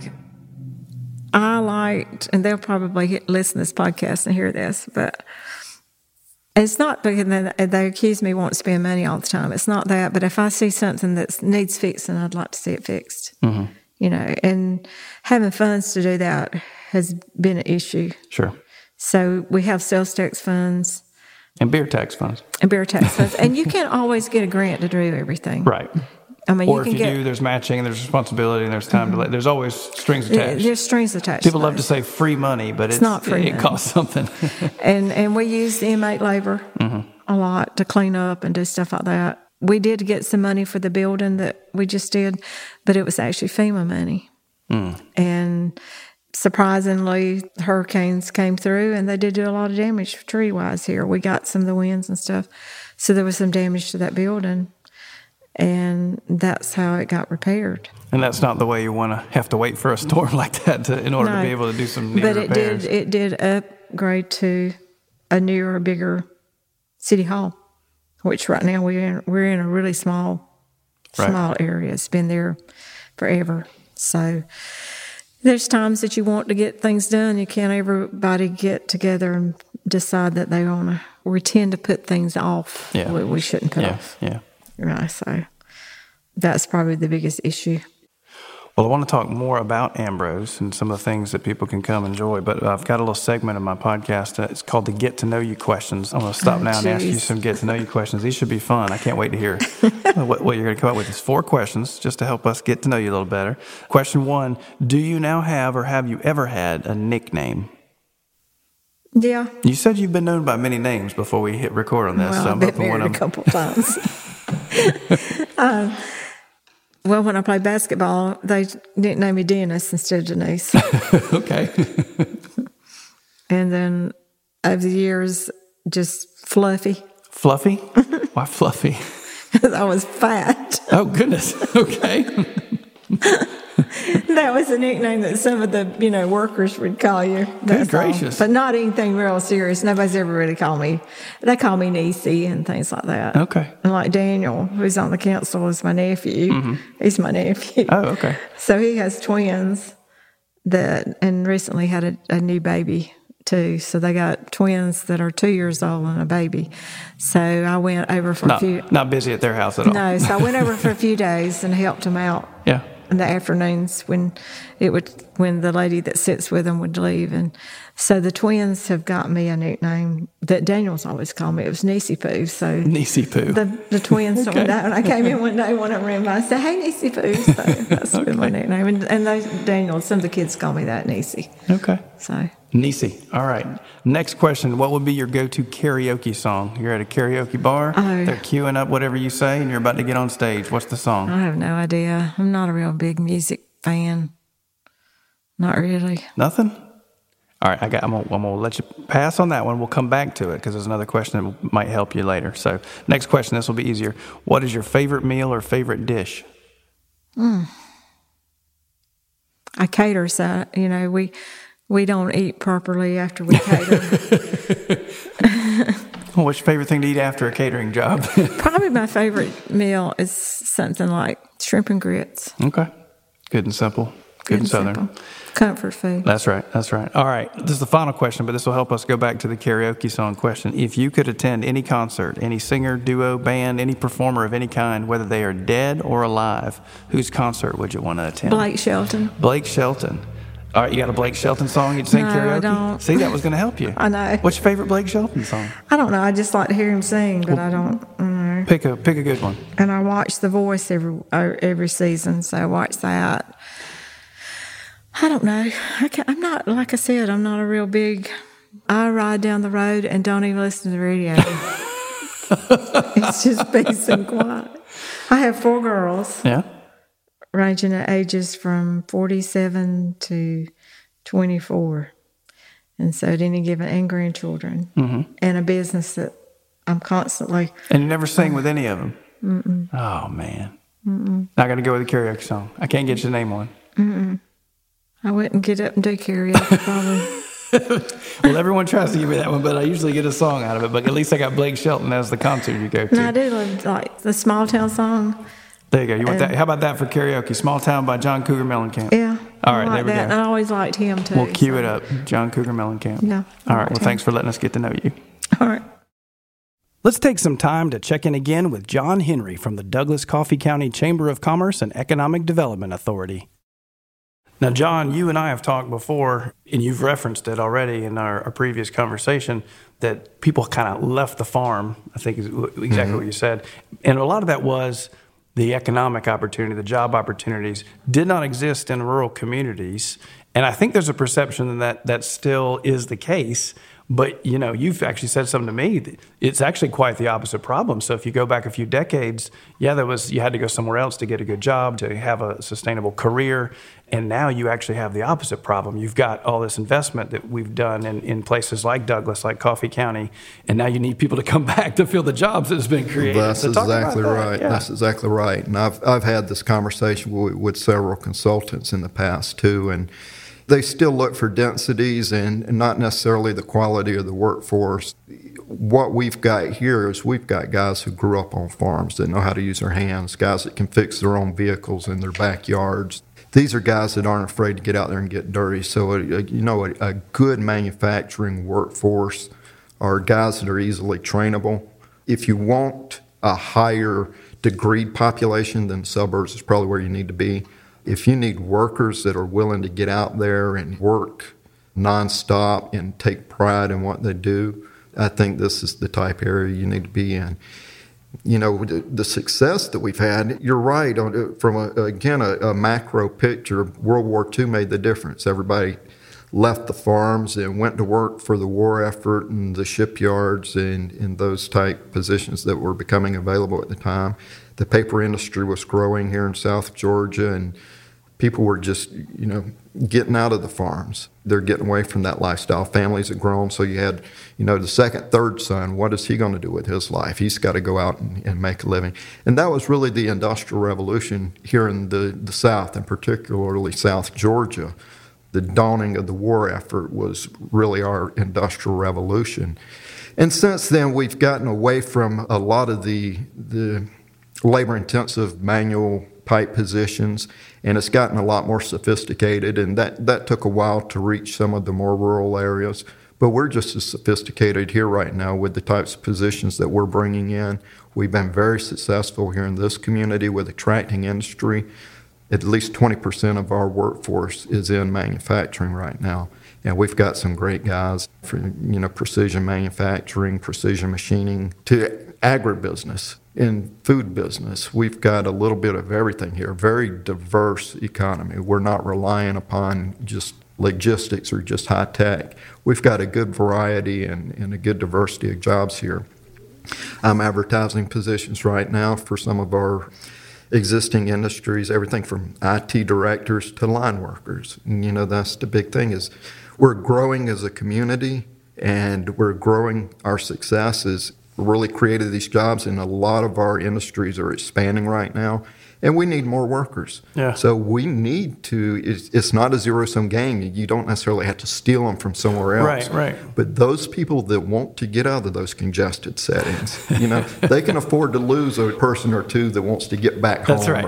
S2: and they'll probably listen to this podcast and hear this, but it's not because they accuse me wanting to spend money all the time. It's not that, but if I see something that needs fixing, I'd like to see it fixed. Mm-hmm. And having funds to do that has been an issue.
S1: Sure.
S2: So we have sales tax funds.
S1: And beer tax funds.
S2: And you can't always get a grant to do everything.
S1: Right.
S2: I mean,
S1: or if you do, there's matching and there's responsibility and there's time to there's always strings attached.
S2: There's strings attached.
S1: People love to say free money, but it's
S2: not free.
S1: It costs something.
S2: and we use the inmate labor a lot to clean up and do stuff like that. We did get some money for the building that we just did, but it was actually FEMA money. And surprisingly, hurricanes came through and they did do a lot of damage tree-wise here. We got some of the winds and stuff. So there was some damage to that building. And that's how it got repaired.
S1: And that's not the way you want to have to wait for a storm like that in order to be able to do some new repairs.
S2: But it did upgrade to a newer, bigger city hall, which right now we're in a really small area. It's been there forever. So there's times that you want to get things done. You can't everybody get together and decide that they want to. We tend to put things off.
S1: Yeah.
S2: We shouldn't put off.
S1: Yeah.
S2: So that's probably the biggest issue.
S1: Well, I want to talk more about Ambrose and some of the things that people can come enjoy, but I've got a little segment of my podcast. It's called the Get to Know You questions. I'm going to stop now and ask you some Get to Know You questions. These should be fun. I can't wait to hear what you're going to come up with. It's 4 questions just to help us get to know you a little better. Question 1, do you now have or have you ever had a nickname?
S2: Yeah.
S1: You said you've been known by many names before we hit record on this.
S2: Well,
S1: so
S2: I've been married a couple of times. Well, when I played basketball, they nicknamed me Dennis instead of Denise.
S1: Okay.
S2: And then over the years, just Fluffy.
S1: Fluffy? Why Fluffy?
S2: Because I was fat.
S1: Oh, goodness. Okay.
S2: That was a nickname that some of the, workers would call you.
S1: Good gracious.
S2: But not anything real serious. Nobody's ever really called me. They call me Niecy and things like that.
S1: Okay.
S2: And like Daniel, who's on the council, is my nephew. Mm-hmm. He's my nephew.
S1: Oh, okay.
S2: So he has twins and recently had a new baby too. So they got twins that are 2 years old and a baby. So I went over for a few.
S1: Not busy at their house at all.
S2: No. So I went over for a few days and helped them out.
S1: Yeah.
S2: In the afternoons when the lady that sits with them would leave. And so the twins have got me a nickname that Daniel's always called me. It was Niecy Poo. So
S1: Niecy Poo.
S2: The twins okay. When I came in one day, one of them ran by and said, "Hey, Niecy Poo." So that's been my nickname. And Daniel, some of the kids call me that, Niecy.
S1: Okay.
S2: So
S1: Niecy. All right. Next question. What would be your go-to karaoke song? You're at a karaoke bar.
S2: Oh.
S1: They're queuing up whatever you say, and you're about to get on stage. What's the song?
S2: I have no idea. I'm not a real big music fan. Not really.
S1: Nothing? All right, I'm gonna let you pass on that one. We'll come back to it because there's another question that might help you later. So, next question, this will be easier. What is your favorite meal or favorite dish?
S2: I cater, so we don't eat properly after we cater.
S1: Well, what's your favorite thing to eat after a catering job?
S2: Probably my favorite meal is something like shrimp and grits.
S1: Okay, good and simple. Good and southern.
S2: Simple. Comfort food.
S1: That's right. All right. This is the final question, but this will help us go back to the karaoke song question. If you could attend any concert, any singer, duo, band, any performer of any kind, whether they are dead or alive, whose concert would you want to attend?
S2: Blake Shelton.
S1: Blake Shelton. All right, you got a Blake Shelton song you'd sing karaoke?
S2: I don't.
S1: See, that was going to help you.
S2: I know.
S1: What's your favorite Blake Shelton song?
S2: I don't know. I just like to hear him sing, but I don't know.
S1: Pick a good one.
S2: And I watch The Voice every season, so I watch that. I don't know. I'm not, like I said, I'm not a real big, I ride down the road and don't even listen to the radio. It's just peace and quiet. I have 4 girls.
S1: Yeah.
S2: Ranging in ages from 47 to 24. And so at any given, and grandchildren. Mm-hmm. And a business that I'm constantly.
S1: And you never sing with any of them? Mm-mm. Oh, man. Mm-mm. Not going to go with a karaoke song. I can't get your name on.
S2: Mm-mm. I wouldn't get up and do karaoke, probably.
S1: Well, everyone tries to give me that one, but I usually get a song out of it. But at least I got Blake Shelton as the concert you go to.
S2: And I do love, like, the Small Town song.
S1: There you go. You want that? How about that for karaoke? Small Town by John Cougar Mellencamp.
S2: Yeah.
S1: All right, there we go.
S2: And I always liked him, too.
S1: We'll cue it up. John Cougar Mellencamp.
S2: Yeah.
S1: All right. Well, thanks for letting us get to know you.
S2: All right.
S1: Let's take some time to check in again with John Henry from the Douglas-Coffee County Chamber of Commerce and Economic Development Authority. Now, John, you and I have talked before, and you've referenced it already in our previous conversation, that people kind of left the farm, I think is exactly what you said. And a lot of that was the economic opportunity, the job opportunities did not exist in rural communities. And I think there's a perception that still is the case. But, you've actually said something to me that it's actually quite the opposite problem. So if you go back a few decades, you had to go somewhere else to get a good job, to have a sustainable career. And now you actually have the opposite problem. You've got all this investment that we've done in places like Douglas, like Coffee County, and now you need people to come back to fill the jobs that has been created.
S3: That's exactly right. Yeah. That's exactly right. And I've had this conversation with several consultants in the past too, and they still look for densities and not necessarily the quality of the workforce. What we've got here is we've got guys who grew up on farms that know how to use their hands, guys that can fix their own vehicles in their backyards. These are guys that aren't afraid to get out there and get dirty. So, a good manufacturing workforce are guys that are easily trainable. If you want a higher degreed population, then suburbs is probably where you need to be. If you need workers that are willing to get out there and work nonstop and take pride in what they do, I think this is the type area you need to be in. The success that we've had, you're right, from a macro picture, World War II made the difference. Everybody left the farms and went to work for the war effort and the shipyards and those type positions that were becoming available at the time. The paper industry was growing here in South Georgia, and people were just, getting out of the farms. They're getting away from that lifestyle. Families had grown, so you had, the second, third son. What is he going to do with his life? He's got to go out and make a living. And that was really the Industrial Revolution here in the South, and particularly South Georgia. The dawning of the war effort was really our Industrial Revolution. And since then, we've gotten away from a lot of the labor-intensive manual type positions, and it's gotten a lot more sophisticated, and that took a while to reach some of the more rural areas. But we're just as sophisticated here right now with the types of positions that we're bringing in. We've been very successful here in this community with attracting industry. At least 20% of our workforce is in manufacturing right now. And we've got some great guys from, precision manufacturing, precision machining, to agribusiness and food business. We've got a little bit of everything here, very diverse economy. We're not relying upon just logistics or just high tech. We've got a good variety and a good diversity of jobs here. I'm advertising positions right now for some of our existing industries, everything from IT directors to line workers. And, that's the big thing is we're growing as a community, and we're growing our successes. We really created these jobs, and a lot of our industries are expanding right now. And we need more workers.
S1: Yeah.
S3: So we need to, it's not a zero-sum game. You don't necessarily have to steal them from somewhere else.
S1: Right.
S3: But those people that want to get out of those congested settings, they can afford to lose a person or two that wants to get back home.
S1: That's right.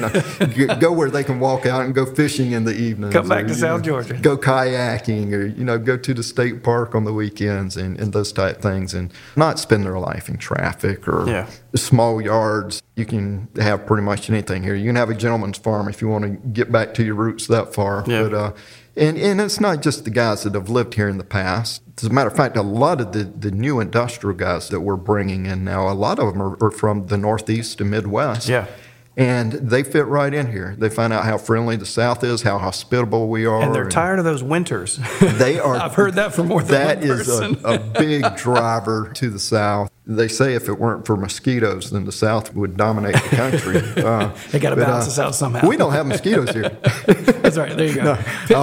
S3: Or, go where they can walk out and go fishing in the evenings.
S1: Come back to South Georgia.
S3: Go kayaking or, go to the state park on the weekends and those type things, and not spend their life in traffic or small yards. You can have pretty much anything here. You can have a gentleman's farm if you want to get back to your roots that far.
S1: Yeah.
S3: But and it's not just the guys that have lived here in the past. As a matter of fact, a lot of the new industrial guys that we're bringing in now, a lot of them are from the Northeast and Midwest.
S1: Yeah.
S3: And they fit right in here. They find out how friendly the South is, how hospitable we are.
S1: And they're tired of those winters.
S3: They are.
S1: I've heard that from more than one person.
S3: That is a big driver to the South. They say if it weren't for mosquitoes, then the South would dominate the country.
S1: They got to balance us out somehow.
S3: We don't have mosquitoes here.
S1: That's right. There you go.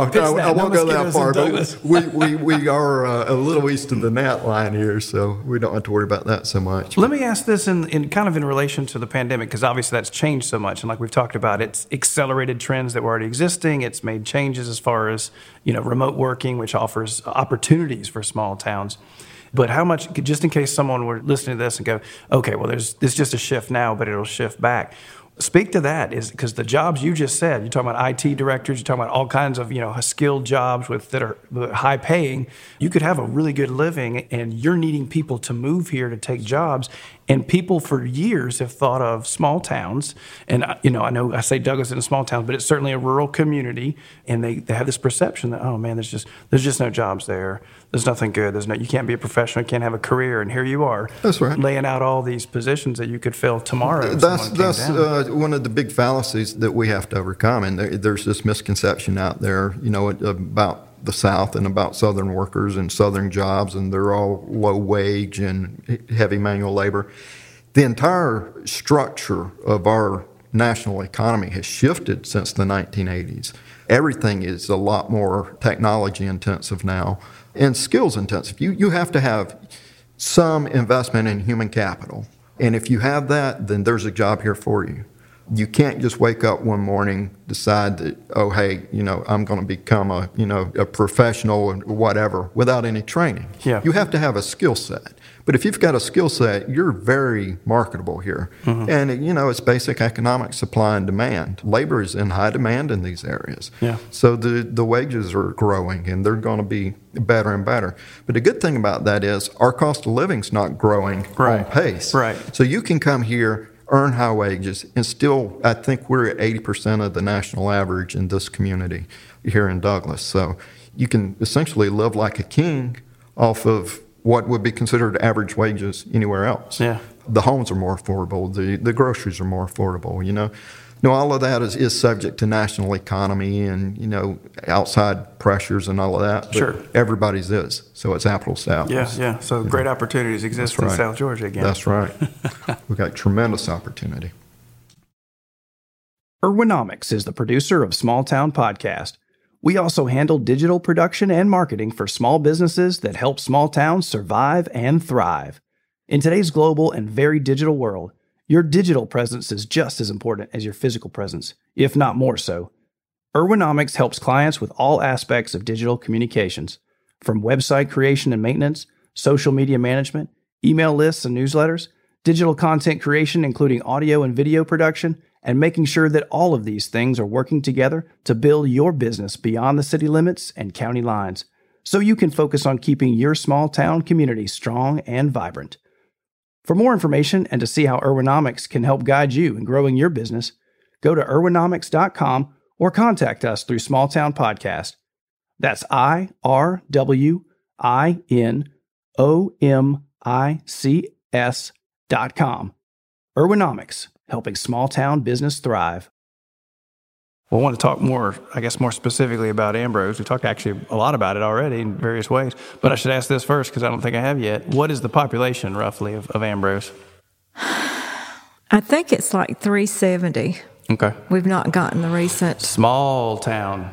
S3: I won't go that far, but we are a little east of the gnat line here, so we don't have to worry about that so much.
S1: Let me ask this in kind of in relation to the pandemic, because obviously that's changed so much. And like we've talked about, it's accelerated trends that were already existing. It's made changes as far as, remote working, which offers opportunities for small towns. But how much, just in case someone were listening to this and go, okay, well, there's just a shift now, but it'll shift back. Speak to that, is because the jobs you just said, you're talking about IT directors, you're talking about all kinds of, skilled jobs that are high paying. You could have a really good living, and you're needing people to move here to take jobs. And people for years have thought of small towns, and I know I say Douglas in a small town, but it's certainly a rural community, and they have this perception that, oh man, there's just no jobs there. There's nothing good. You can't be a professional, you can't have a career, and here you are.
S3: That's right.
S1: Laying out all these positions that you could fill tomorrow.
S3: That's one of the big fallacies that we have to overcome, and there's this misconception out there, about the South and about Southern workers and Southern jobs, and they're all low wage and heavy manual labor. The entire structure of our national economy has shifted since the 1980s. Everything is a lot more technology intensive now and skills intensive. You have to have some investment in human capital. And if you have that, then there's a job here for you. You can't just wake up one morning, decide that, oh, hey, I'm going to become a professional or whatever without any training.
S1: Yeah.
S3: You have to have a skill set. But if you've got a skill set, you're very marketable here. Mm-hmm. And, it's basic economic supply and demand. Labor is in high demand in these areas.
S1: Yeah.
S3: So the wages are growing, and they're going to be better and better. But the good thing about that is our cost of living's not growing on pace.
S1: Right.
S3: So you can come here, earn high wages, and still, I think we're at 80% of the national average in this community here in Douglas. So you can essentially live like a king off of what would be considered average wages anywhere else.
S1: Yeah.
S3: The homes are more affordable. The groceries are more affordable, all of that is subject to national economy and, outside pressures and all of that. But
S1: sure.
S3: Everybody's is. So it's apples to apples.
S1: Yeah. So great opportunities exist in South Georgia again.
S3: That's right. We've got tremendous opportunity.
S1: Ergonomics is the producer of Small Town Podcast. We also handle digital production and marketing for small businesses that help small towns survive and thrive. In today's global and very digital world, your digital presence is just as important as your physical presence, if not more so. Ergonomics helps clients with all aspects of digital communications, from website creation and maintenance, social media management, email lists and newsletters, digital content creation including audio and video production, and making sure that all of these things are working together to build your business beyond the city limits and county lines, so you can focus on keeping your small town community strong and vibrant. For more information and to see how Ergonomics can help guide you in growing your business, go to ergonomics.com or contact us through Small Town Podcast. That's IRWINOMICS.com. Ergonomics, helping small town business thrive. Well, I want to talk more specifically about Ambrose. We talked actually a lot about it already in various ways, but I should ask this first because I don't think I have yet. What is the population roughly of Ambrose?
S2: I think it's like 370.
S1: Okay.
S2: We've not gotten the recent
S1: Small town.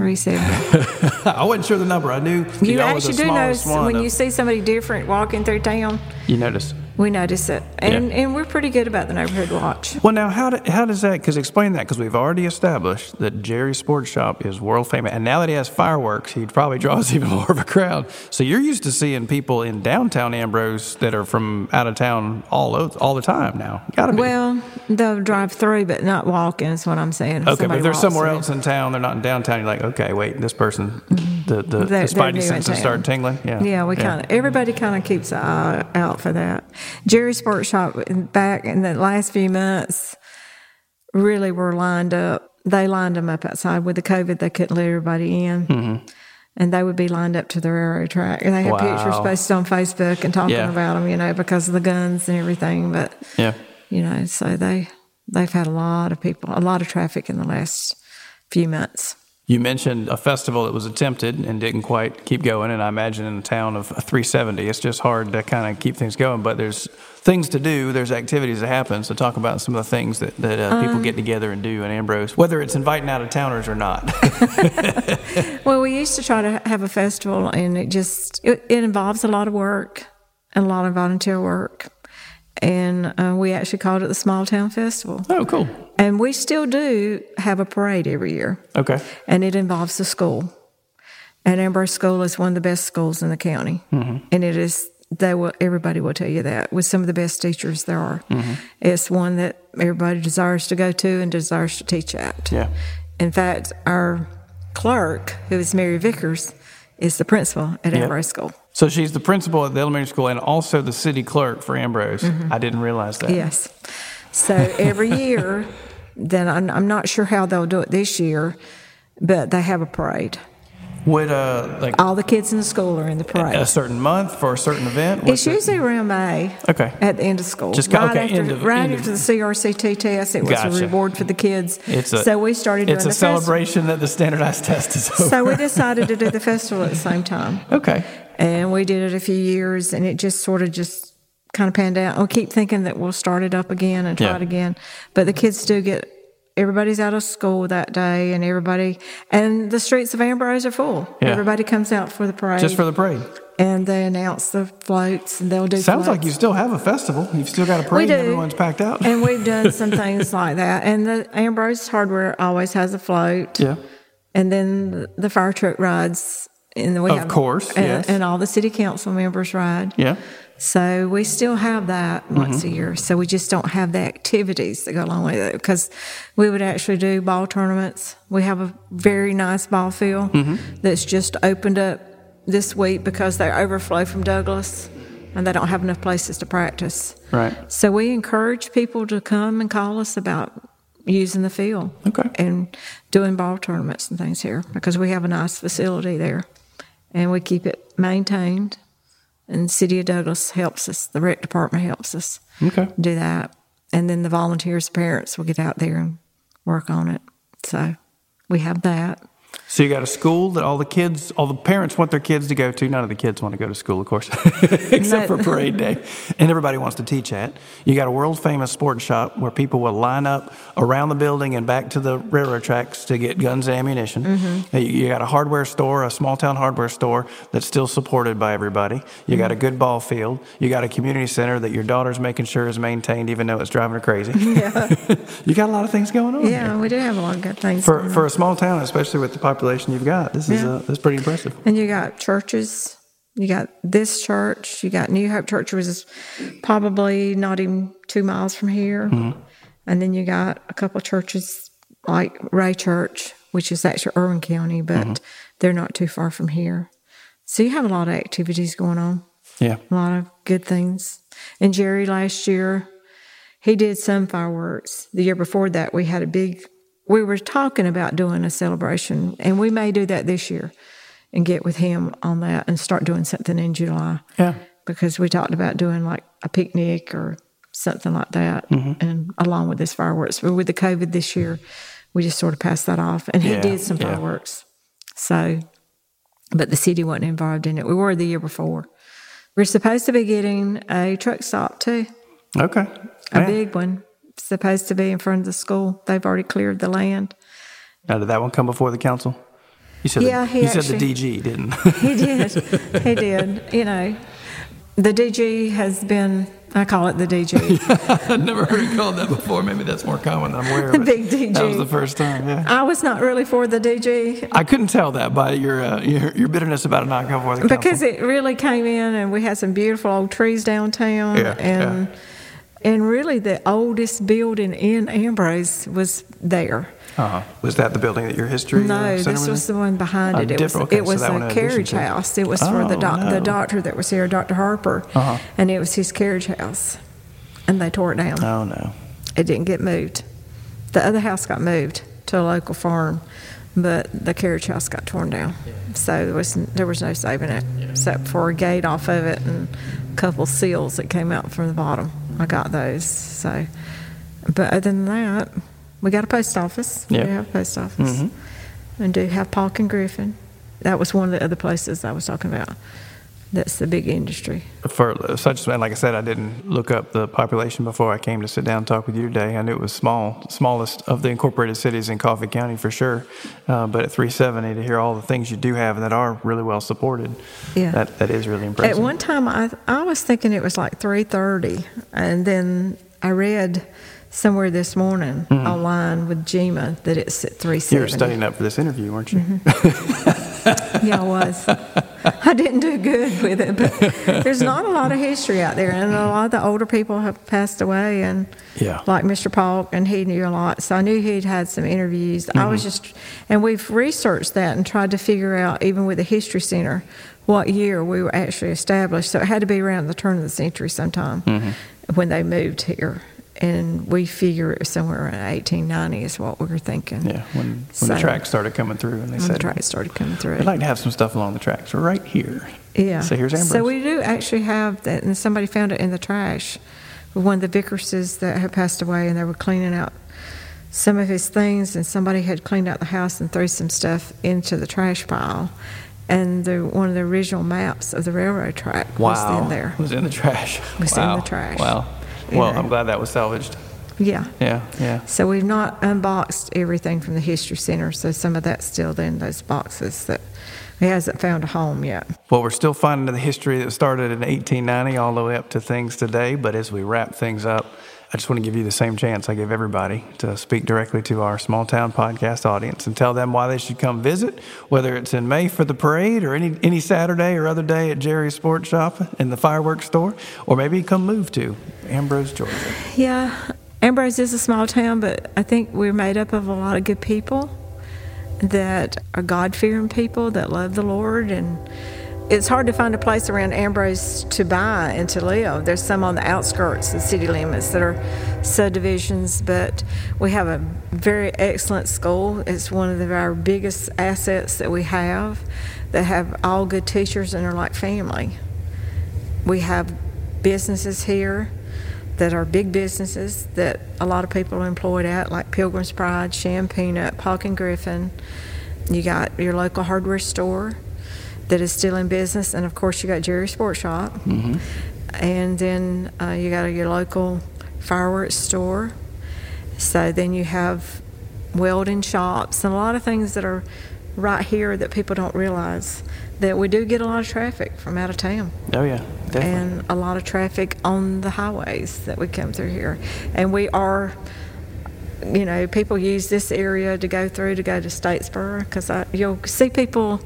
S2: 370.
S1: I wasn't sure the number. I knew
S2: You
S1: y'all was the
S2: actually do notice
S1: smallest one.
S2: when you see somebody different walking through town,
S1: You notice.
S2: we notice it. And we're pretty good about the neighborhood watch.
S1: Well, now, how does that, because explain that, because we've already established that Jerry's Sports Shop is world famous, and now that he has fireworks, he probably draws even more of a crowd. So you're used to seeing people in downtown Ambrose that are from out of town all the time now. Gotta be.
S2: Well, they'll drive through, but not walking is what I'm saying.
S1: Okay, but if they're somewhere
S2: walks
S1: else in town, they're not in downtown, you're like, okay, wait, this person, the
S2: They're
S1: spidey
S2: new in
S1: senses
S2: town.
S1: start tingling? Yeah.
S2: Everybody kind of keeps an eye out for that. Jerry's Sports Shop, back in the last few months, really were lined up. They lined them up outside. With the COVID, they couldn't let everybody in. Mm-hmm. And they would be lined up to the railroad track. And they had pictures posted on Facebook and talking about them, because of the guns and everything. But, so they've had a lot of people, a lot of traffic in the last few months.
S1: You mentioned a festival that was attempted and didn't quite keep going, and I imagine in a town of 370, it's just hard to kind of keep things going, but there's things to do, there's activities that happen, so talk about some of the things that people get together and do in Ambrose, whether it's inviting out-of-towners or not.
S2: Well, we used to try to have a festival, and it involves a lot of work and a lot of volunteer work. And we actually called it the Small Town Festival.
S1: Oh, cool.
S2: And we still do have a parade every year.
S1: Okay.
S2: And it involves the school. And Ambrose School is one of the best schools in the county. Mm-hmm. And it is, everybody will tell you that, with some of the best teachers there are. Mm-hmm. It's one that everybody desires to go to and desires to teach at.
S1: Yeah.
S2: In fact, our clerk, who is Mary Vickers, is the principal at Ambrose School.
S1: So she's the principal at the elementary school and also the city clerk for Ambrose. Mm-hmm. I didn't realize that.
S2: Yes. So every year, then I'm not sure how they'll do it this year, but they have a parade.
S1: Would
S2: all the kids in the school are in the parade?
S1: A certain month for a certain event?
S2: It's usually around May.
S1: Okay.
S2: At the end of school.
S1: Just
S2: after
S1: end of
S2: the CRCT test, it was a reward for the kids. So we started doing
S1: the festival. It's a celebration that the standardized test is over.
S2: So we decided to do the festival at the same time.
S1: Okay.
S2: And we did it a few years, and it just sort of kind of panned out. We keep thinking that we'll start it up again and try it again. But the kids do everybody's out of school that day, and the streets of Ambrose are full. Yeah. Everybody comes out for the parade.
S1: Just for the parade.
S2: And they announce the floats, and they'll do
S1: Sounds
S2: floats.
S1: like you still have a festival. You've still got a parade and everyone's packed out.
S2: And we've done some things like that. And the Ambrose Hardware always has a float.
S1: Yeah.
S2: And then the fire truck rides. And
S1: of course, yes.
S2: And all the city council members ride.
S1: Yeah.
S2: So we still have that once a year. So we just don't have the activities that go along with it, because we would actually do ball tournaments. We have a very nice ball field that's just opened up this week because they overflow from Douglas and they don't have enough places to practice.
S1: Right.
S2: So we encourage people to come and call us about using the field and doing ball tournaments and things here, because we have a nice facility there. And we keep it maintained. And the City of Douglas helps us. The rec department helps us do that. And then the volunteers, parents will get out there and work on it. So we have that.
S1: So you got a school that all the parents want their kids to go to. None of the kids want to go to school, of course, except for parade day. And everybody wants to teach at. You got a world-famous sports shop where people will line up around the building and back to the railroad tracks to get guns and ammunition. Mm-hmm. You got a hardware store, a small-town hardware store that's still supported by everybody. You got a good ball field. You got a community center that your daughter's making sure is maintained, even though it's driving her crazy. Yeah. You got a lot of things going on.
S2: Yeah, we do have a lot of good things
S1: for a small town, especially with the population you've got. This is pretty impressive.
S2: And you got churches. You got this church. You got New Hope Church, which is probably not even 2 miles from here. Mm-hmm. And then you got a couple of churches like Ray Church, which is actually Irwin County, but they're not too far from here. So you have a lot of activities going on.
S1: Yeah.
S2: A lot of good things. And Jerry last year, he did some fireworks. The year before that, we were talking about doing a celebration, and we may do that this year and get with him on that and start doing something in July.
S1: Yeah.
S2: Because we talked about doing like a picnic or something like that, and along with this fireworks. But with the COVID this year, we just sort of passed that off. And he did some fireworks. So, but the city wasn't involved in it. We were the year before. We're supposed to be getting a truck stop too.
S1: Okay.
S2: A big one. supposed to be in front of the school. They've already cleared the land.
S1: Now, did that one come before the council? You said
S2: He
S1: said the DG, didn't
S2: He did. He did. You know, the DG has been, I call it the DG.
S1: I've never heard it called that before. Maybe that's more common than I'm aware of.
S2: The big DG.
S1: That was the first time, yeah.
S2: I was not really for the DG.
S1: I couldn't tell that by your bitterness about it not coming before the council.
S2: Because it really came in, and we had some beautiful old trees downtown. And really the oldest building in Ambrose was there.
S1: Was that the building that your history
S2: No,
S1: center
S2: this was the one behind it. It was a carriage house. It was for the doctor that was here, Dr. Harper, and it was his carriage house. And they tore it down.
S1: Oh, no.
S2: It didn't get moved. The other house got moved to a local farm, but the carriage house got torn down. So there was no saving it, except for a gate off of it and a couple seals that came out from the bottom. I got those. So, but other than that, we got a post office.
S1: Yep.
S2: We have a post office. And do have Polk and Griffin. That was one of the other places I was talking about. That's the big industry.
S1: For such, like I said, I didn't look up the population before I came to sit down and talk with you today. I knew it was smallest of the incorporated cities in Coffee County for sure. But at 370, to hear all the things you do have and that are really well supported, that is really impressive.
S2: At one time, I was thinking it was like 330, and then I read somewhere this morning online with GEMA that it's at 370.
S1: You were studying up for this interview, weren't you?
S2: Yeah, I was. I didn't do good with it, but there's not a lot of history out there, and a lot of the older people have passed away, and like Mr. Polk, and he knew a lot, so I knew he'd had some interviews. I was and we've researched that and tried to figure out, even with the History Center, what year we were actually established, so it had to be around the turn of the century sometime when they moved here. And we figure it was somewhere around 1890 is what we were thinking.
S1: Yeah, when the tracks started coming through. And
S2: the tracks started coming through.
S1: I'd like to have some stuff along the tracks right here.
S2: Yeah.
S1: So here's Ambrose.
S2: So we do actually have that, and somebody found it in the trash. One of the Vickerses that had passed away, and they were cleaning out some of his things, and somebody had cleaned out the house and threw some stuff into the trash pile. And one of the original maps of the railroad track was in there.
S1: Was in the trash.
S2: Was in the trash.
S1: Wow. Well, I'm glad that was salvaged.
S2: Yeah.
S1: Yeah.
S2: So we've not unboxed everything from the History Center, so some of that's still in those boxes that it hasn't found a home yet.
S1: Well, we're still finding the history that started in 1890 all the way up to things today, but as we wrap things up, I just want to give you the same chance I give everybody to speak directly to our Small Town Podcast audience and tell them why they should come visit, whether it's in May for the parade or any Saturday or other day at Jerry's Sports Shop in the fireworks store, or maybe come move to Ambrose, Georgia.
S2: Yeah, Ambrose is a small town, but I think we're made up of a lot of good people that are God-fearing people that love the Lord, and it's hard to find a place around Ambrose to buy and to live. There's some on the outskirts of the city limits that are subdivisions, but we have a very excellent school. It's one of our biggest assets that we have, that have all good teachers and are like family. We have businesses here that are big businesses that a lot of people are employed at, like Pilgrim's Pride, Champagnat, Polk and Griffin. You got your local hardware store that is still in business, and of course you got Jerry's Sports Shop, and then you got your local fireworks store. So then you have welding shops and a lot of things that are right here that people don't realize, that we do get a lot of traffic from out of town.
S1: Oh yeah, definitely.
S2: And a lot of traffic on the highways that we come through here, and we are, people use this area to go to Statesboro, because you'll see people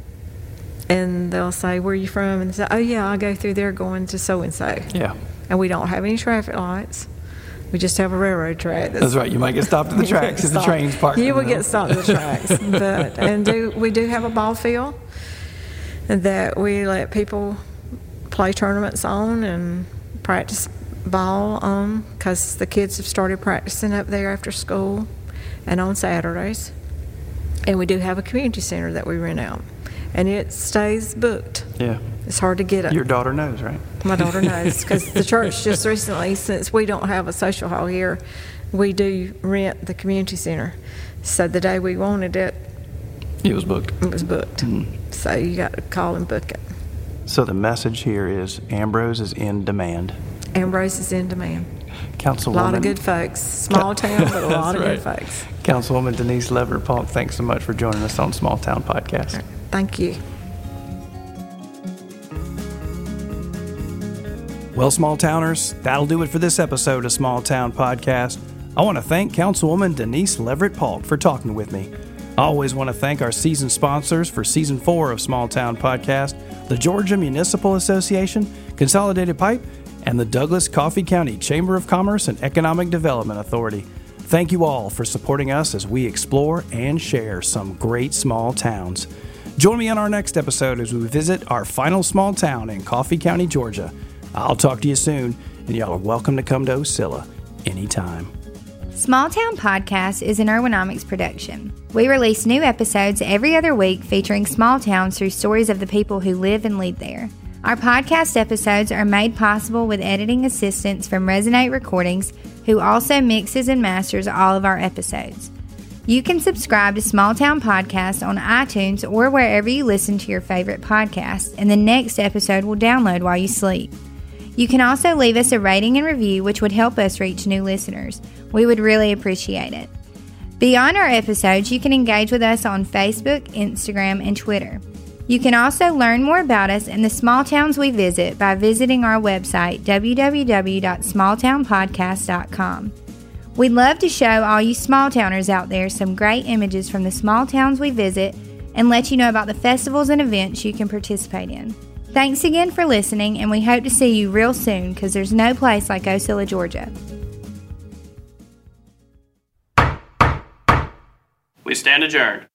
S2: and they'll say, "Where are you from?" And say, "Oh yeah, I go through there going to so and so."
S1: Yeah.
S2: And we don't have any traffic lights. We just have a railroad track.
S1: That's right. You might get stopped at the tracks if the train's parked.
S2: You will get stopped at the tracks. We do have a ball field that we let people play tournaments on and practice ball on, because the kids have started practicing up there after school and on Saturdays. And we do have a community center that we rent out, and it stays booked.
S1: Yeah.
S2: It's hard to get it.
S1: Your daughter knows, right?
S2: My daughter knows, because the church just recently, since we don't have a social hall here, we do rent the community center. So the day we wanted it,
S1: it was booked.
S2: It was booked. So you got to call and book it.
S1: So the message here is Ambrose is in demand.
S2: Ambrose is in demand.
S1: Councilwoman.
S2: A lot of good folks. Small town, but a lot of
S1: right.
S2: good folks.
S1: Councilwoman Denise Leverett Polk, thanks so much for joining us on Small Town Podcast.
S2: Thank you.
S1: Well, small towners, that'll do it for this episode of Small Town Podcast. I want to thank Councilwoman Denise Leverett Polk for talking with me. I always want to thank our season sponsors for Season 4 of Small Town Podcast, the Georgia Municipal Association, Consolidated Pipe, and the Douglas Coffee County Chamber of Commerce and Economic Development Authority. Thank you all for supporting us as we explore and share some great small towns. Join me on our next episode as we visit our final small town in Coffee County, Georgia. I'll talk to you soon, and y'all are welcome to come to Ocilla anytime.
S4: Small Town Podcast is an Ergonomics production. We release new episodes every other week featuring small towns through stories of the people who live and lead there. Our podcast episodes are made possible with editing assistance from Resonate Recordings, who also mixes and masters all of our episodes. You can subscribe to Small Town Podcast on iTunes or wherever you listen to your favorite podcast, and the next episode will download while you sleep. You can also leave us a rating and review, which would help us reach new listeners. We would really appreciate it. Beyond our episodes, you can engage with us on Facebook, Instagram, and Twitter. You can also learn more about us and the small towns we visit by visiting our website, www.smalltownpodcast.com. We'd love to show all you small towners out there some great images from the small towns we visit and let you know about the festivals and events you can participate in. Thanks again for listening, and we hope to see you real soon because there's no place like Ocilla, Georgia.
S1: We stand adjourned.